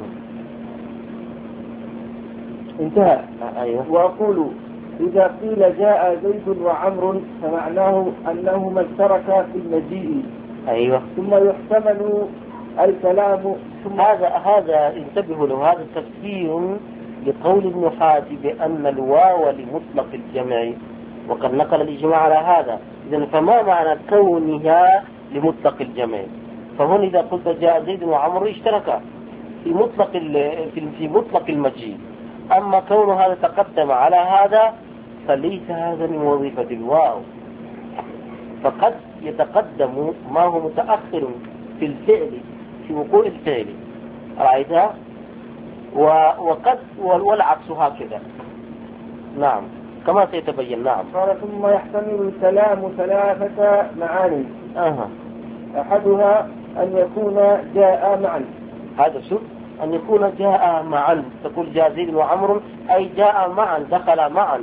انتهى. ايوه. واقول اذا قيل جاء زيد وعمر فمعناه انهما اشتركا في المجيء. ايوه. ثم يحتمل الكلام. ثم هذا هذا انتبهوا له، هذا تفسير لقول ابن حاتم بأن الواو لمطلق الجمع، وقد نقل الإجماع على هذا. إذن فما معنى كونها لمطلق الجمع؟ فهنا إذا قلت جاء زيد وعمر اشتركا في مطلق في مطلق المجيء. أما كون هذا تقدم على هذا فليس هذا من وظيفة الواو، فقد يتقدم ما هو متأخر في الفعل في وقوع الفعل، رأيتها؟ وقد والعكس هكذا. نعم كما سيتبين. نعم. قال ثم يحتمل الكلام ثلاثة معاني. أه. أحدها أن يكون جاء معا. هذا شوف أن يكون جاء معا، تقول جاء زيد وعمر أي جاء معا، دخل معا.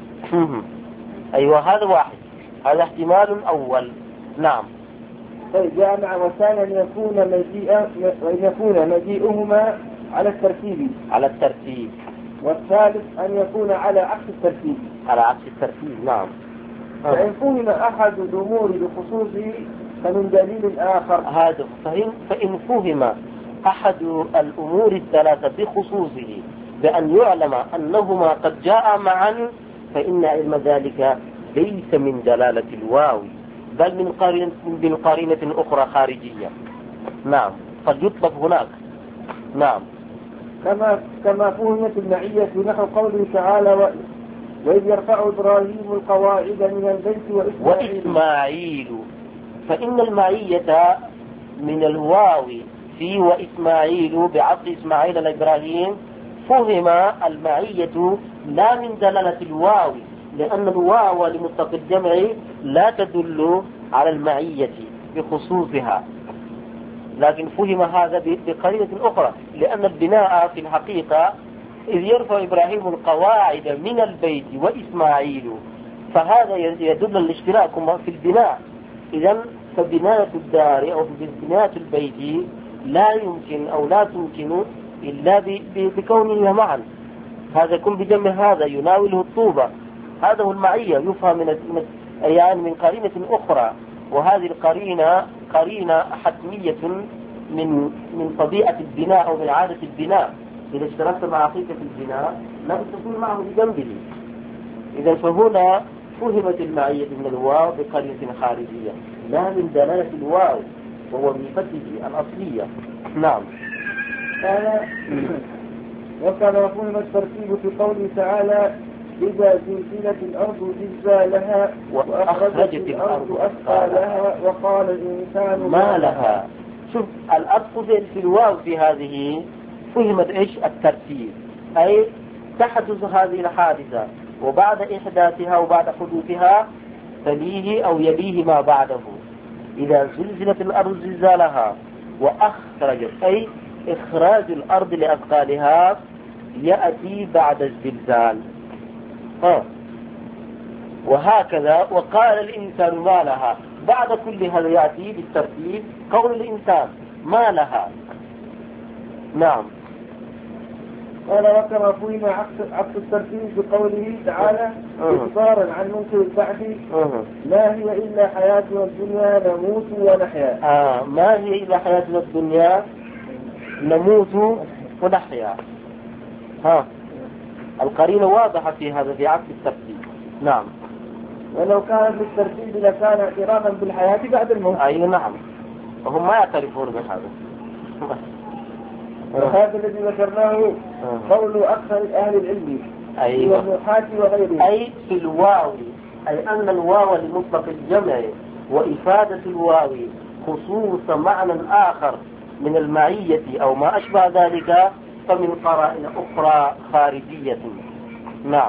أيوة هذا واحد، هذا احتمال أول. نعم. طيب جاء معا. وثانيا أن يكون مجيء وأن يكون مجيئهما على الترتيب. على الترتيب. والثالث أن يكون على عكس الترتيب. على عكس الترتيب. نعم. فإن فهم أحد الأمور بخصوصه فمن دليل آخر. هذا فهم فإن فهم أحد الأمور الثلاثة بخصوصه بأن يعلم أنهما قد جاء معا فإن علم ذلك ليس من دلالة الواو، بل من قرينة من قرينة أخرى خارجية. نعم قد يطلق هناك. نعم. كما كما فهمت المعية نحو قوله تعالى و... وإذ يرفع إبراهيم القواعد من البيت وإسماعيل. وإسماعيل فإن المعية من الواو في وإسماعيل بعطف إسماعيل لإبراهيم فهم المعية لا من دلالة الواو، لأن الواو لمطلق الجمع لا تدل على المعية بخصوصها، لكن فهم هذا بقرينة أخرى، لأن البناء في الحقيقة إذ يرفع إبراهيم القواعد من البيت وإسماعيل، فهذا يدل الاشتراك في البناء. إذن فبناية الدار أو بناية البيت لا يمكن أو لا تمكن إلا بكونهما معا. هذا يكون بجمع هذا يناوله الطوبة، هذا هو المعية يفهم من يعني من قرينة أخرى، وهذه القرينة قرينة حتمية من من طبيعة البناء أو من عادة البناء. إذا اشتركت مع أخيك في البناء لا تكون معه بجنبه. إذا فهنا فهمت المعية من الواو بقرينة خارجية لا من دلالة الواو ووظيفته الأصلية. نعم. وكما فهم الترتيب في قوله تعالى إذا زلزلت الأرض زلزالها وأخرجت الأرض أثقالها وقال الإنسان ما لها. شوف الأطف في الواو في هذه فهمت إيش الترتيب، أي تحدث هذه الحادثة وبعد إحداثها وبعد حدوثها تليه أو يليه ما بعده. إذا زلزلت الأرض زلزالها وأخرجت أي إخراج الأرض لأثقالها يأتي بعد الزلزال. ها. وهكذا وقال الإنسان ما لها، بعد كل هذا يأتي بالترتيب قول الإنسان ما لها. نعم. قال وكما فهم عكس الترتيب بقوله تعالى إخبارا عن منكر البعث ما هي إلا حياتنا الدنيا نموت ونحيا. آه ما هي إلا حياتنا الدنيا نموت ونحيا. ها القرينة واضحة في هذا في عكس الترتيب. نعم. ولو كان في الترتيب لكان اعترافا بالحياة بعد الموت. أي نعم، وهم ما يعترفون بهذا. وهذا الذي ذكرناه قول أكثر أهل العلم أيوة. والنحاة وغيرهم. أي في الواو، أي أن الواو لمطلق الجمع وإفادة الواو خصوص معنى آخر من المعية أو ما أشبه ذلك فمن قرائن أخرى خارجية. نعم.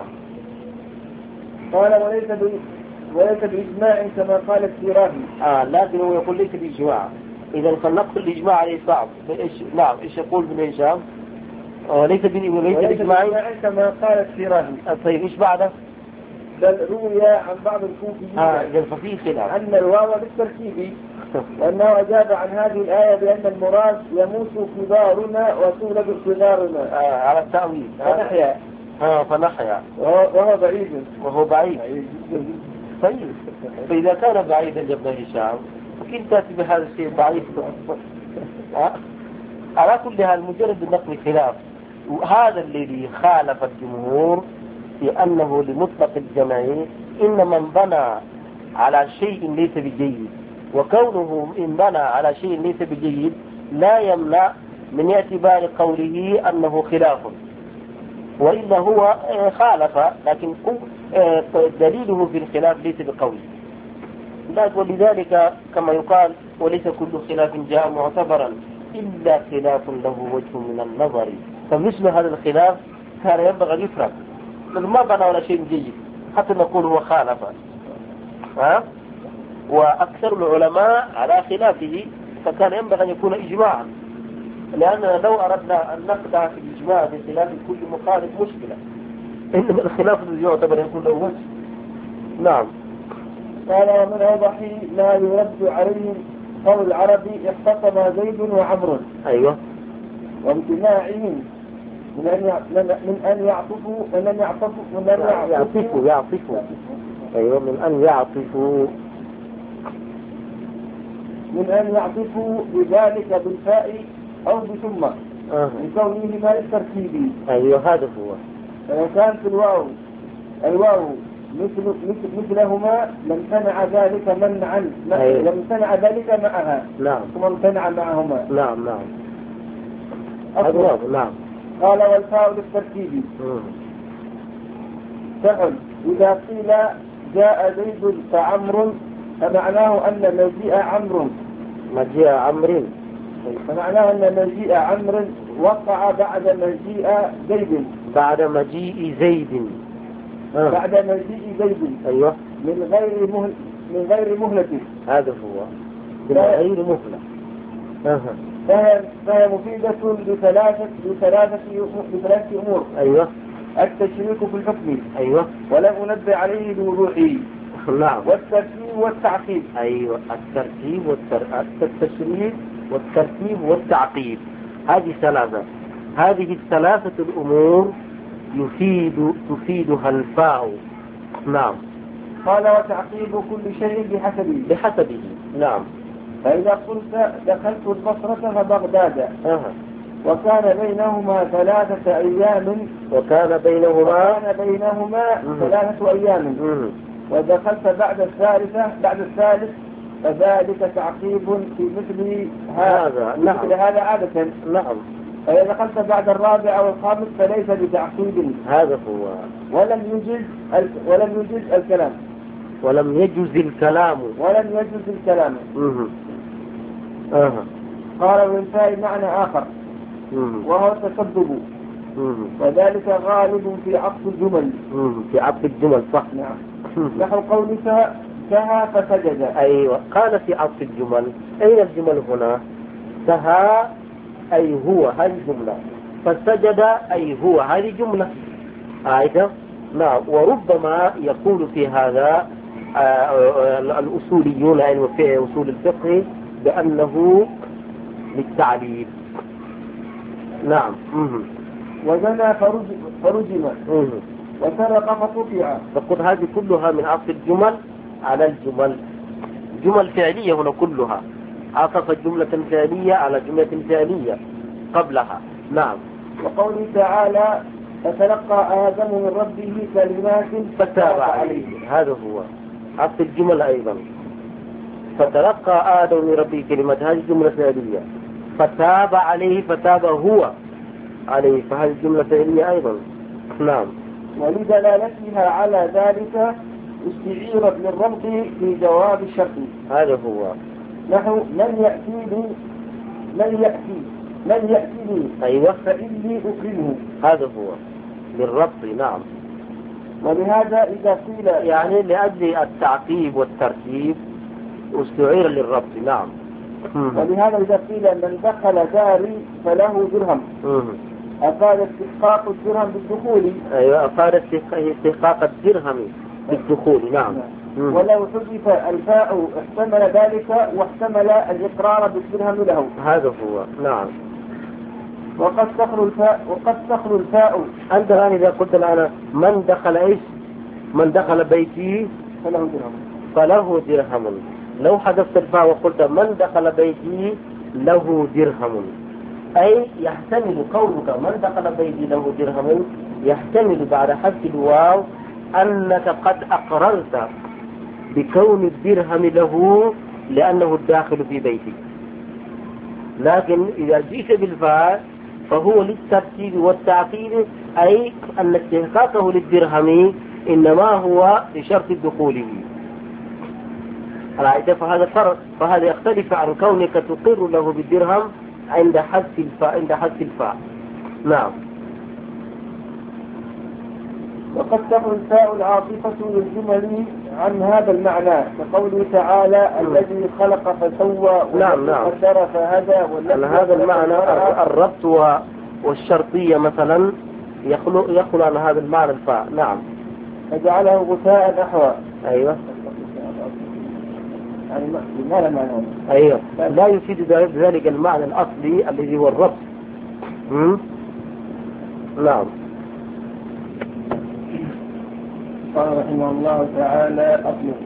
قال وليس وليس بإجماع كما قال السيرافي. آه لكن هو يقول ليس بإجماع. إذا فالنقل الإجماع عليه صعب. إيش نعم إيش يقول ابن هشام؟ وليس بإجماع كما قال السيرافي. طيب إيش بعده؟ بل روي عن بعض الكوفيين آه ففي خلاف أن الواو بالترتيب، وأنه أجاب عن هذه الآية بأن المراد يموت كبارنا وتولد صغارنا. آه على التأويل. فنحيا. آه فنحيا. وهو بعيد. وهو بعيد. طيب فإذا كان بعيدا يا ابن هشام فكيف تأتي بهذا الشيء بعيد؟ آه؟ على كل حال مجرد النقل خلاف، وهذا الذي خالف الجمهور في أنه لمطلق الجمع إن من بنى على شيء ليس بجيد، وكونه إن بنى على شيء ليس بجيد لا يمنع من اعتبار قوله أنه خلاف، وإلا هو خالف لكن دليله في الخلاف ليس بقوله. ولذلك كما يقال وليس كل خلاف جاء معتبرا إلا خلاف له وجه من النظر، فمثل هذا الخلاف كان ينبغي أن يفرق، ما بنى ولا شيء جيد حتى نقول هو خالف. ها؟ وأكثر العلماء على خلافه فكان ينبغي أن يكون إجماعا، لأننا لو أردنا أن نقطع في الإجماع بخلاف كل مخالف مشكلة، إنما الخلاف الذي يعتبر يكون له وجه. نعم. قال ومن أوضح لا يرد عليهم قول العربي اختصم زيد وعمر. أيوة. وامتناعهم من أن من أن يعطفوا من أن يعطفوا من أن يعطفوا يعطفوا أيوة من أن يعطفوا من أن يعطفوا بذلك بالفاء أو بثم أه. لكونهما للترتيب. أيوة هذا هو. فلو كان في الواو الواو مثل مثل مثلهما لامتنع ذلك منعا. أيوة. لامتنع ذلك معها. نعم. ثم امتنع معهما. نعم نعم. هذا نعم. قال والفاء للترتيب. فعل إذا قيل جاء زيد فعمر فمعناه أن مجيء عمرو مجيء عمرو فمعناه أن مجيء عمرو وقع بعد مجيء زيد بعد مجيء زيد آه. بعد مجيء زيد. أيوة. من غير مهل من غير مهلة. هذا هو من غير مهلة. أه. فهي فهي مفيدة بثلاثة بثلاثة بثلاثة أمور. أيوة. التشريك في الحكم. أيوة. ولم أنبه عليه بوضوحه. نعم. والترتيب والتعقيب. أيوة. الترتيب والتر... التشريك والترتيب والتعقيب، هذه ثلاثة. هذه الثلاثة الأمور يفيد تفيدها الفاء. نعم. قال وتعقيب كل شيء بحسبه. بحسبه. نعم. فإذا قلت دخلت البصرة فبغداد أه. وكان بينهما ثلاثة أيام وكان بينهما وكان بينهما ثلاثة أيام مم. ودخلت بعد الثالثة بعد الثالث فذلك تعقيب في مثل هذا. نعم. مثل هذا عادة. نعم. فإذا دخلت بعد الرابع والخامس فليس بتعقيب. هذا هو. ولم يجز ولم يجز الكلام. ولم يجز الكلام. ولم يجز الكلام. مم. أه. قال والفاء معنى آخر مم. وهو التسبب، مم. وذلك غالب في عطف الجمل. مم. في عطف الجمل صح. نعم. نحو قولك كها فسجد. أيوة. قال في عطف الجمل. أين الجمل هنا؟ سها أي هو هذه جملة، فسجد أي هو هذه جملة عايدة. نعم. وربما يقول في هذا الأصوليون يعني في أصول الفقه بأنه للتعليل. نعم. وزنى فرجم وسرق فقطع. فقل هذه كلها من عطف الجمل على الجمل، جمل فعلية هنا كلها، عطف جملة فعلية على جملة فعلية قبلها. نعم. وقوله تعالى فتلقى آدم من ربه كلمات فتاب عليه، هذا هو عطف الجمل أيضا. فتلقى آدم من ربه كلمات، هذه جملة فعلية. فتاب عليه، فتاب هو عليه، فهذه جملة فعلية أيضا. نعم. ولدلالتها على ذلك استعيرت للربط في جواب الشرط. هذا هو نحو من يأتيني من يأتي من يأتيني أيوة فإني أكرمه، هذا هو للربط. نعم. ولهذا إذا قيل يعني لأجل التعقيب والترتيب استعير للربط. نعم. ولهذا إذا قيل من دخل داري فله درهم أفاد استحقاق الدرهم بالدخول. أيوة أفاد استحقاق الدرهم بالدخول. نعم. ولو حذف الفاء احتمل ذلك واحتمل الإقرار بالدرهم له، هذا هو. نعم. وقد تخلو الفاء وقد تخلو الفاء أنت الآن إذا قلت الآن من دخل إيش، من دخل بيتي فله درهم فله درهم، لو حذفت الفاء وقلت من دخل بيتي له درهم، أي يحتمل قولك من دخل بيتي له درهم يحتمل بعد حذف الواو أنك قد أقررت بكون الدرهم له لأنه الداخل في بيتك. لكن إذا جئت بالفاء فهو للترتيب والتعقيد، أي أن استحقاقه للدرهم إنما هو بشرط دخوله. فهذا فرق، فهذا يختلف عن كونك تقر له بالدرهم عند حذف الفاء عند حذف الفاء. نعم. وقد تكون الفاء العاطفة للجمل عن هذا المعنى، كقوله تعالى الذي خلق فسوى نعم نعم قدر فهدى. والذي هذا المعنى الربط والشرطية مثلا يخلو يخلو عن هذا المعنى الفاء. نعم. فجعله غثاء نحو. أيوة. يعني ما له معنى. أيوة. لا يفيد ذلك المعنى الأصلي الذي هو الربط. نعم. قال رحمه الله تعالى أصله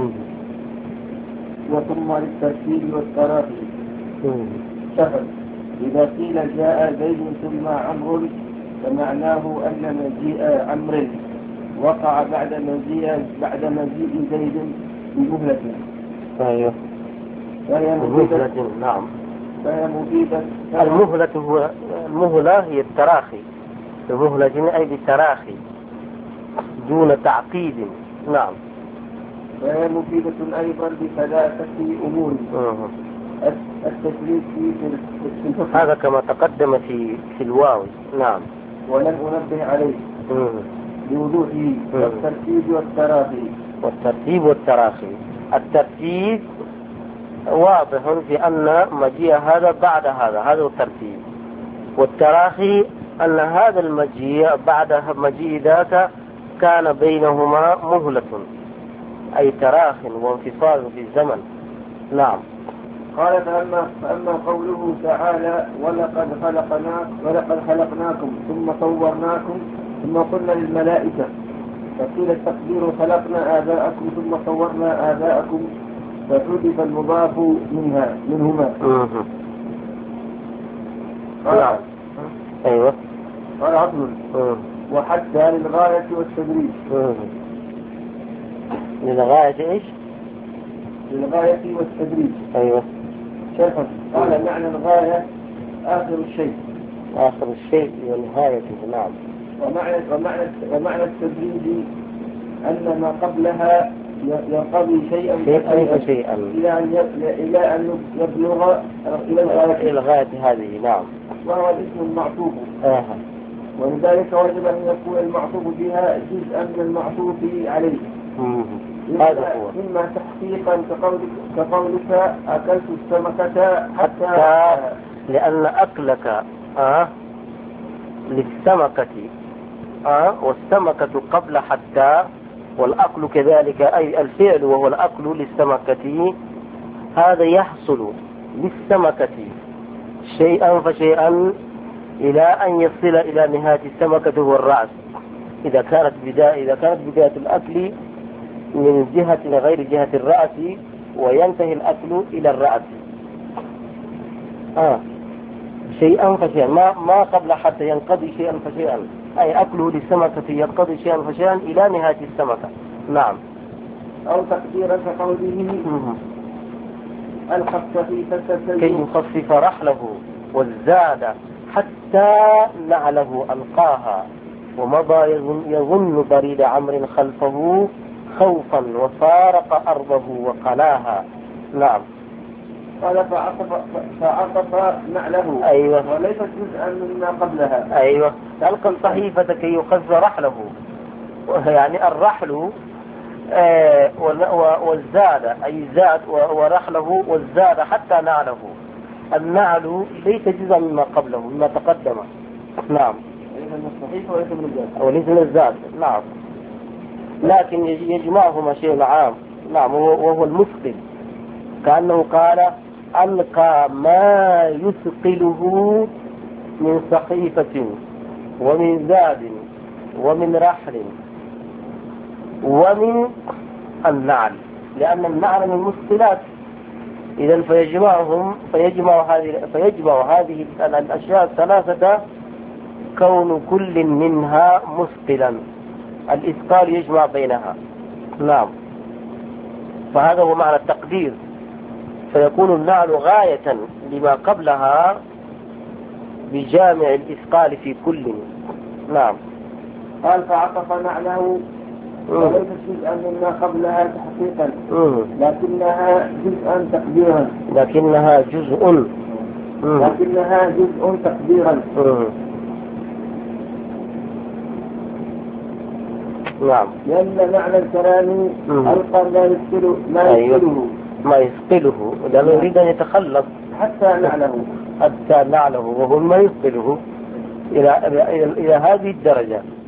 وثم للترتيب والتراخي شهر. إذا قيل جاء زيد ثم عمرو فمعناه أن مجيء عمرو وقع بعد مجيء بعد مجيء زيد بمهلة. أيوه. فهي مهلة. نعم. فهي مفيدة. المهلة هو المهلة هي التراخي، المهلة أي بالتراخي دون تعقيد. نعم. وهي مفيدة أيضا بثلاثة أمور. أه. التثليث في الفقه هذا كما تقدم في في الواو. نعم. ولن أنبه عليه أه. بوضوحه. والترتيب والتراخي. والترتيب والتراخي. الترتيب واضح في أن مجيء هذا بعد هذا، هذا هو الترتيب. والتراخي أن هذا المجيء بعد مجيء ذاك كان بينهما مهلة، أي تراخ وانفصال في الزمن. نعم. قال فأما, فأما قوله تعالى ولقد خلقنا ولقد خلقناكم ثم صورناكم ثم قلنا للملائكة، فقيل التقدير خلقنا آباءكم ثم صورنا آباءكم، فحذف المضاف منها منهما. نعم. أيوة. قال عطل وحتى للغاية والتدريج. للغاية إيش؟ للغاية والتدريج. أيوة. شرحا. قال معنى الغاية آخر الشيء. آخر الشيء ونهايته. نعم. ومعنى ومعنى ومعنى التدريج أن ما قبلها ينقضي شيئا شيئا شيئا إلى أن إلى أن يبلغ إلى الغاية. إلى الغاية هذه. نعم. وهو الاسم المعطوف. آه. ولذلك وجب أن يكون المعطوف بها جزءا من المعطوف عليه. مم. هذا هو. إما تحقيقا كقولك, كقولك أكلت السمكة حتى, حتى لأن أكلك آه للسمكة آه والسمكة قبل حتى، والأكل كذلك أي الفعل وهو الأكل للسمكة، هذا يحصل للسمكة شيئا فشيئا إلى أن يصل إلى نهاية السمكة هو الرأس. إذا كانت بداية إذا كانت بداية الأكل من جهة غير جهة الرأس، وينتهي الأكل إلى الرأس آه. شيئا فشيئا، ما ما قبل حتى ينقضي شيئا فشيئا، أي أكله للسمكة ينقضي شيئا فشيئا إلى نهاية السمكة. نعم. أو تقديرا كقوله ألقى الصحيفة كي يخفف رحله والزاد حتى نعله ألقاها، ومضى يظن بريد عمر خلفه خوفا وفارق أرضه وقلاها. نعم. قال فعطف, فعطف نعله. أيوة. وليست جزءا مما قبلها. أيوة. ألقى الصحيفة كي يخفف رحله، يعني الرحل آه والزاد أي زاد ورحله والزاد حتى نعله. النعل ليس جزءا مما قبله مما تقدم. نعم. ليس من الصحيفة وليس من الزاد. وليس من الزاد. نعم. لكن يجمعهما شيء عام. نعم. وهو المثقل، كأنه قال ألقى ما يثقله من صحيفة ومن زاد ومن رحل ومن النعل، لأن النعل من المثقلات. إذا فيجمعهم فيجمع هذه فيجمع هذه الأشياء الثلاثة كون كل منها مثقلا، الإثقال يجمع بينها. نعم. فهذا هو معنى التقدير، فيكون النعل غاية لما قبلها بجامع الإثقال في كل. نعم. قال فعطف نعله وليس جزءا مما قبلها تحقيقا، لكنها جزءا تقديرا. لكنها جزء لكنها جزء تقديرا. نعم. لأن معنى الكلام ألقى ما يثقله ما يثقله ما يثقله، لأنه يريد أن يتخلص حتى نعله حتى نعله وهو ما يثقله إلى إلى إلى هذه الدرجة.